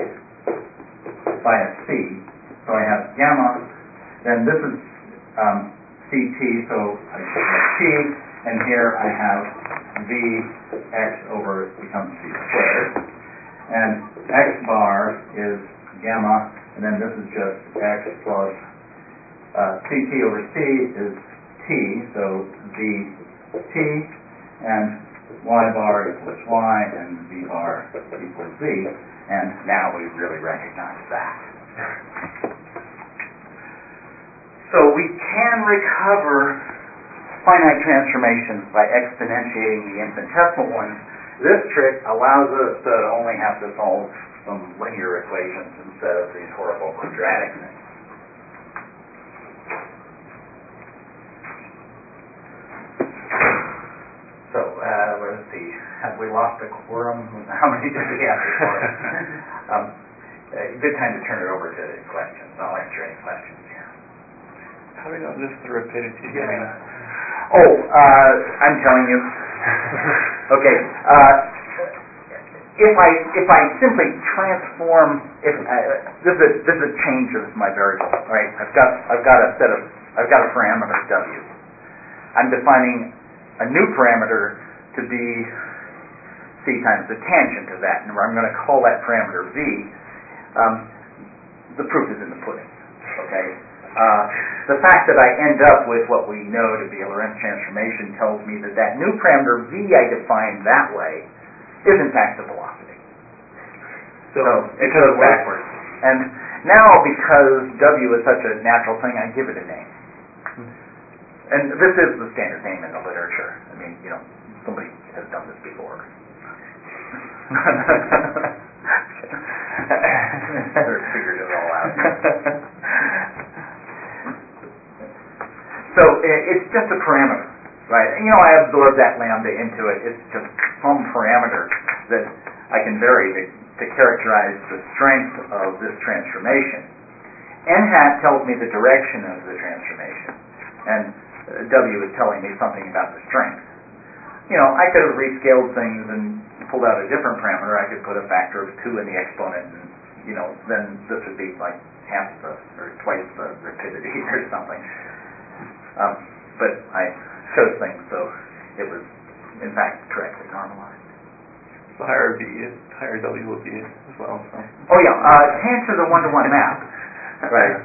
by a c, so I have gamma, then this is ct, so I have t, and here I have vx over, becomes c squared, and x bar is gamma, and then this is just x plus ct over c is t, so vt, and y bar equals y, and v bar equals z, and now we really recognize that. So we can recover finite transformations by exponentiating the infinitesimal ones. This trick allows us to only have to solve some linear equations instead of these horrible quadratic things. So, let's see. Have we lost a quorum? How many did we have before? Good time to turn it over to questions. I'll answer any questions here. How do we know this is the rapidity? Yeah. I'm telling you. Okay. If I simply transform, this is a change of my variable, right? I've got a parameter w. I'm defining a new parameter to be c times the tangent of that, and I'm going to call that parameter v. The proof is in the pudding. Okay. The fact that I end up with what we know to be a Lorentz transformation tells me that that new parameter v I defined that way is in fact the velocity. So it goes backwards. And now, because w is such a natural thing, I give it a name. And this is the standard name in the literature. I mean, somebody has done this before. Or figured it all out. So it's just a parameter, right? I absorb that lambda into it. It's just some parameter that I can vary to characterize the strength of this transformation. N hat tells me the direction of the transformation, and W is telling me something about the strength. I could have rescaled things and pulled out a different parameter. I could put a factor of 2 in the exponent, and then this would be like twice the rapidity or something. But I chose things so it was, in fact, correctly normalized. So higher W will be as well. So. Oh yeah, tanh is a one-to-one map, right?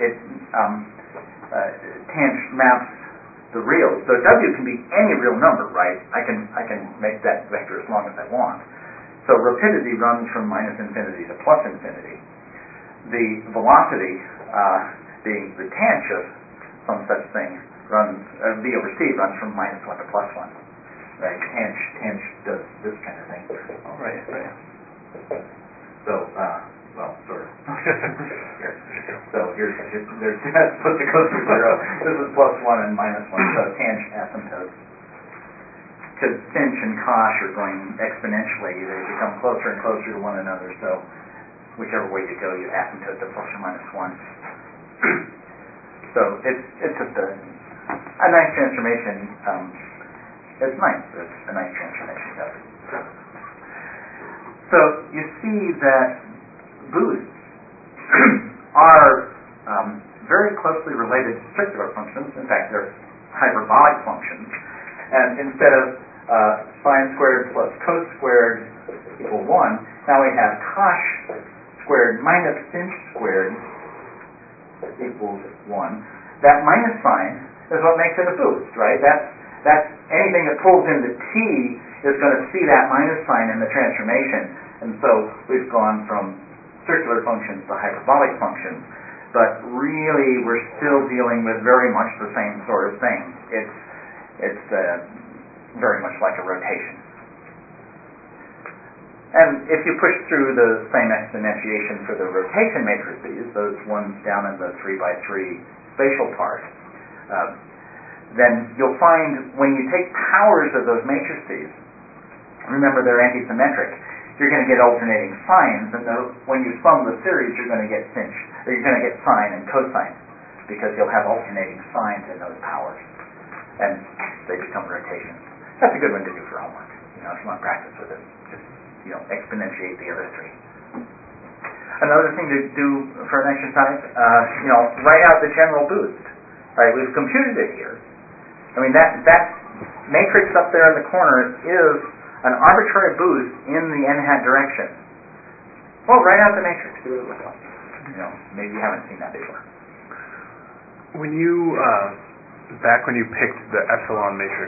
Tanh maps the reals. So W can be any real number, right? I can make that vector as long as I want. So rapidity runs from minus infinity to plus infinity. The velocity, being the tangent of some such thing, runs, v over c runs from minus 1 to plus 1. Right? Tangent does this kind of thing. All right. So, well, sort of. Here. So here's that's supposed to go through 0. This is plus 1 and minus 1, so tangent asymptotes. Because sinh and cosh are going exponentially, they become closer and closer to one another, so whichever way you go, you asymptote to plus or minus 1. So it's just a nice transformation. It's nice. It's a nice transformation, yes. So you see that boosts are very closely related to circular functions. In fact, they're hyperbolic functions. And instead of sine squared plus cos squared equal 1, now we have cosh squared minus sinh squared equals 1. That minus sign is what makes it a boost, right? That's anything that pulls into t is going to see that minus sign in the transformation. And so we've gone from circular functions to hyperbolic functions. But really, we're still dealing with very much the same sort of thing. It's very much like a rotation. And if you push through the same exponentiation for the rotation matrices, those ones down in the 3x3 spatial part, then you'll find when you take powers of those matrices, remember they're antisymmetric, you're going to get alternating signs, and when you sum the series, you're going to get sinh, or you're going to get sine and cosine, because you'll have alternating signs in those powers, and they become rotations. That's a good one to do for homework. If you want to practice with it, just exponentiate the other three. Another thing to do for an exercise, write out the general boost. Right, we've computed it here. I mean that matrix up there in the corner is an arbitrary boost in the n hat direction. Well, write out the matrix. See what it looks like. Maybe you haven't seen that before. When you back when you picked the epsilon matrix,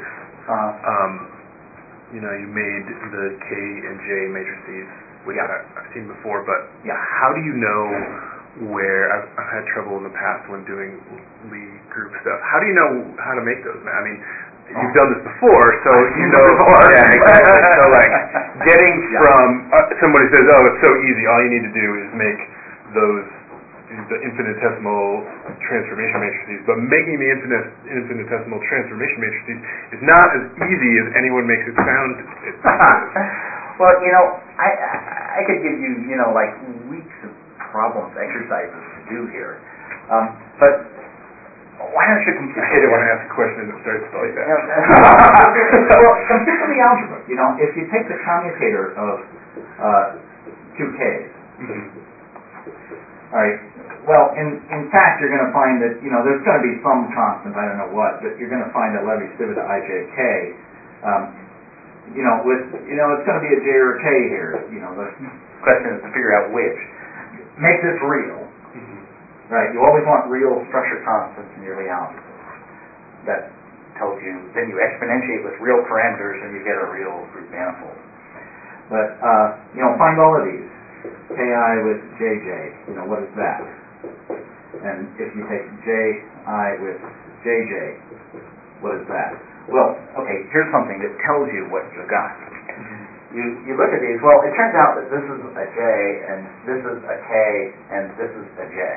you made the K and J matrices, which I've seen before. But how do you know where? I've had trouble in the past when doing Lie group stuff. How do you know how to make those? I mean, you've done this before, so you know. Yeah, exactly. So getting from somebody says, "Oh, it's so easy. All you need to do is make the infinitesimal transformation matrices." But making the infinitesimal transformation matrices is not as easy as anyone makes it sound. Well, I could give you, weeks of problems, exercises to do here. But why don't you compute? I hate it when I ask a question and it starts like that. Well, compute the algebra. If you take the commutator of 2Ks, all right. Well, in fact, you're going to find that there's going to be some constant, I don't know what, but you're going to find a Levi-Civita ijk. It's going to be a J or a K here. The question is to figure out which. Make this real. Right? You always want real structure constants in your Lie algebra. That tells you, then you exponentiate with real parameters and you get a real group manifold. But, find all of these. Ki with jj, what is that? And if you take ji with jj, what is that? Well, okay, here's something that tells you what you got. You look at these, well, it turns out that this is a j, and this is a k, and this is a j.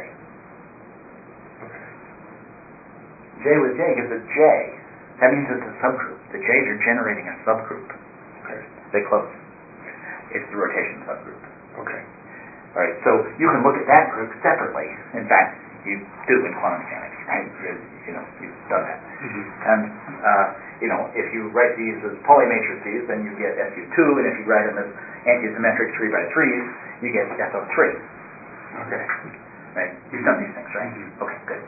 J with j gives a j. That means it's a subgroup. The j's are generating a subgroup. Okay. They close. It's the rotation subgroup. Okay. All right, so you can look at that group separately. In fact, you do in quantum mechanics, right? You've done that. And, if you write these as Pauli matrices, then you get SU2, and if you write them as antisymmetric 3x3s, you get SO3. Okay. Right? You've done these things, right? Okay, good.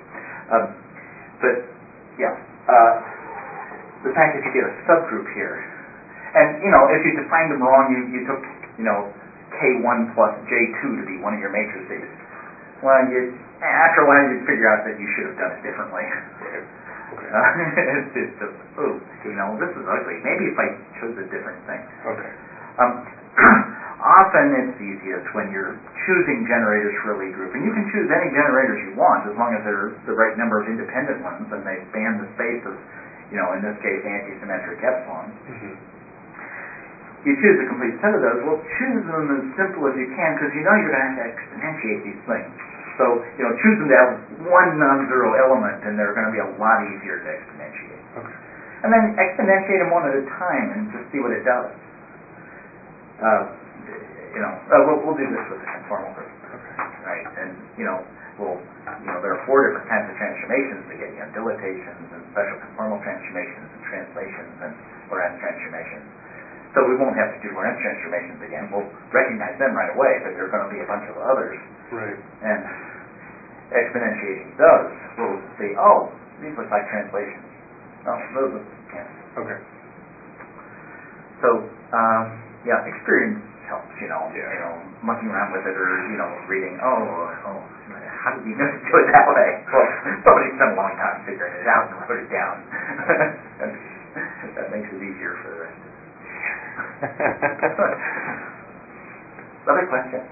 The fact that you get a subgroup here, and, if you defined them wrong, you took, K1 plus J2 to be one of your matrices. Well, after a while you'd figure out that you should have done it differently. Right. Okay. It's just, this is ugly. Maybe if I chose a different thing. Okay. Often it's easiest when you're choosing generators for a Lie group, and you can choose any generators you want as long as they're the right number of independent ones and they span the space of, in this case, antisymmetric epsilon. Mm-hmm. You choose a complete set of those. Well, choose them as simple as you can because you know you're going to have to exponentiate these things. So, choose them to have one non-zero element, and they're going to be a lot easier to exponentiate. Okay. And then exponentiate them one at a time and just see what it does. We'll do this with the conformal group, right? And there are 4 different kinds of transformations to get you: dilatations and special conformal transformations and translations and Lorentz transformations. So we won't have to do Lorentz transformations again. We'll recognize them right away, but there are going to be a bunch of others. Right. And exponentiating those, we'll see. Oh, these look like translations. Oh, those are Okay. So experience helps, mucking around with it or, reading, how did you do it that way? Well, somebody spent a long time figuring it out and wrote it down. That makes it easier for the rest of us. Other questions?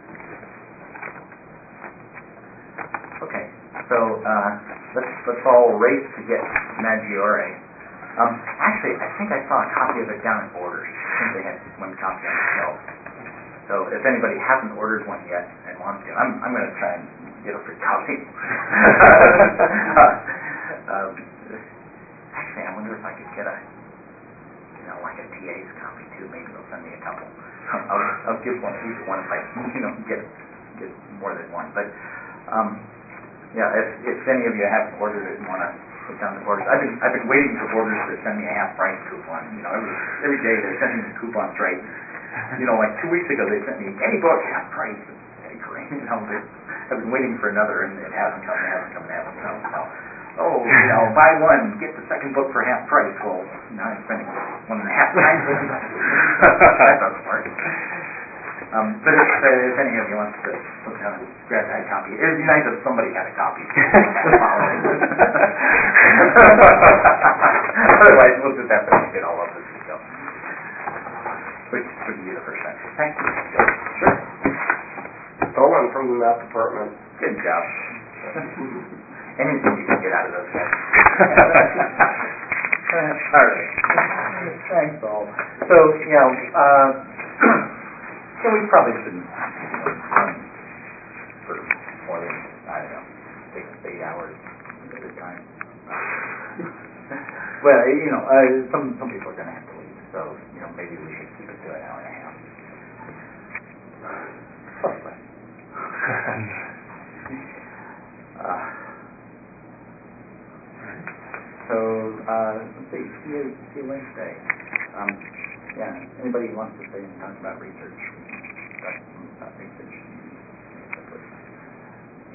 Okay, so let's all race to get Maggiore. Actually, I think I saw a copy of it down at Borders. I think they had one copy on the shelf. So if anybody hasn't ordered one yet and wants to, I'm going to try and get a free copy. Actually, I wonder if I could get like a TA's copy too. Maybe they'll send me a couple. I'll give one either one if I get more than one. But if any of you haven't ordered it and want to put down the Borders, I've been waiting for Borders to send me a half price coupon. Every day they're sending me coupons, right? Like 2 weeks ago they sent me any book half price. It's great. I've been waiting for another and it hasn't come. Buy one, get the second book for half price. Well, now I'm spending 1.5 times. That doesn't work. But if any of you wants to sit down and grab that copy, it would be nice if somebody had a copy. Otherwise, we'll just have to pick it all up as we go. Which would be the first time. Thank you. Sure. Owen from the math department. Good job. Anything you can get out of those guys. All right. Thanks, all. So, we probably shouldn't run for more than, 6-8 hours at a time. Well, some people are going to have to leave, so, maybe we should keep it to an hour and a half. Let's see, TA Wednesday. Anybody who wants to stay and talk about research, we can talk about research.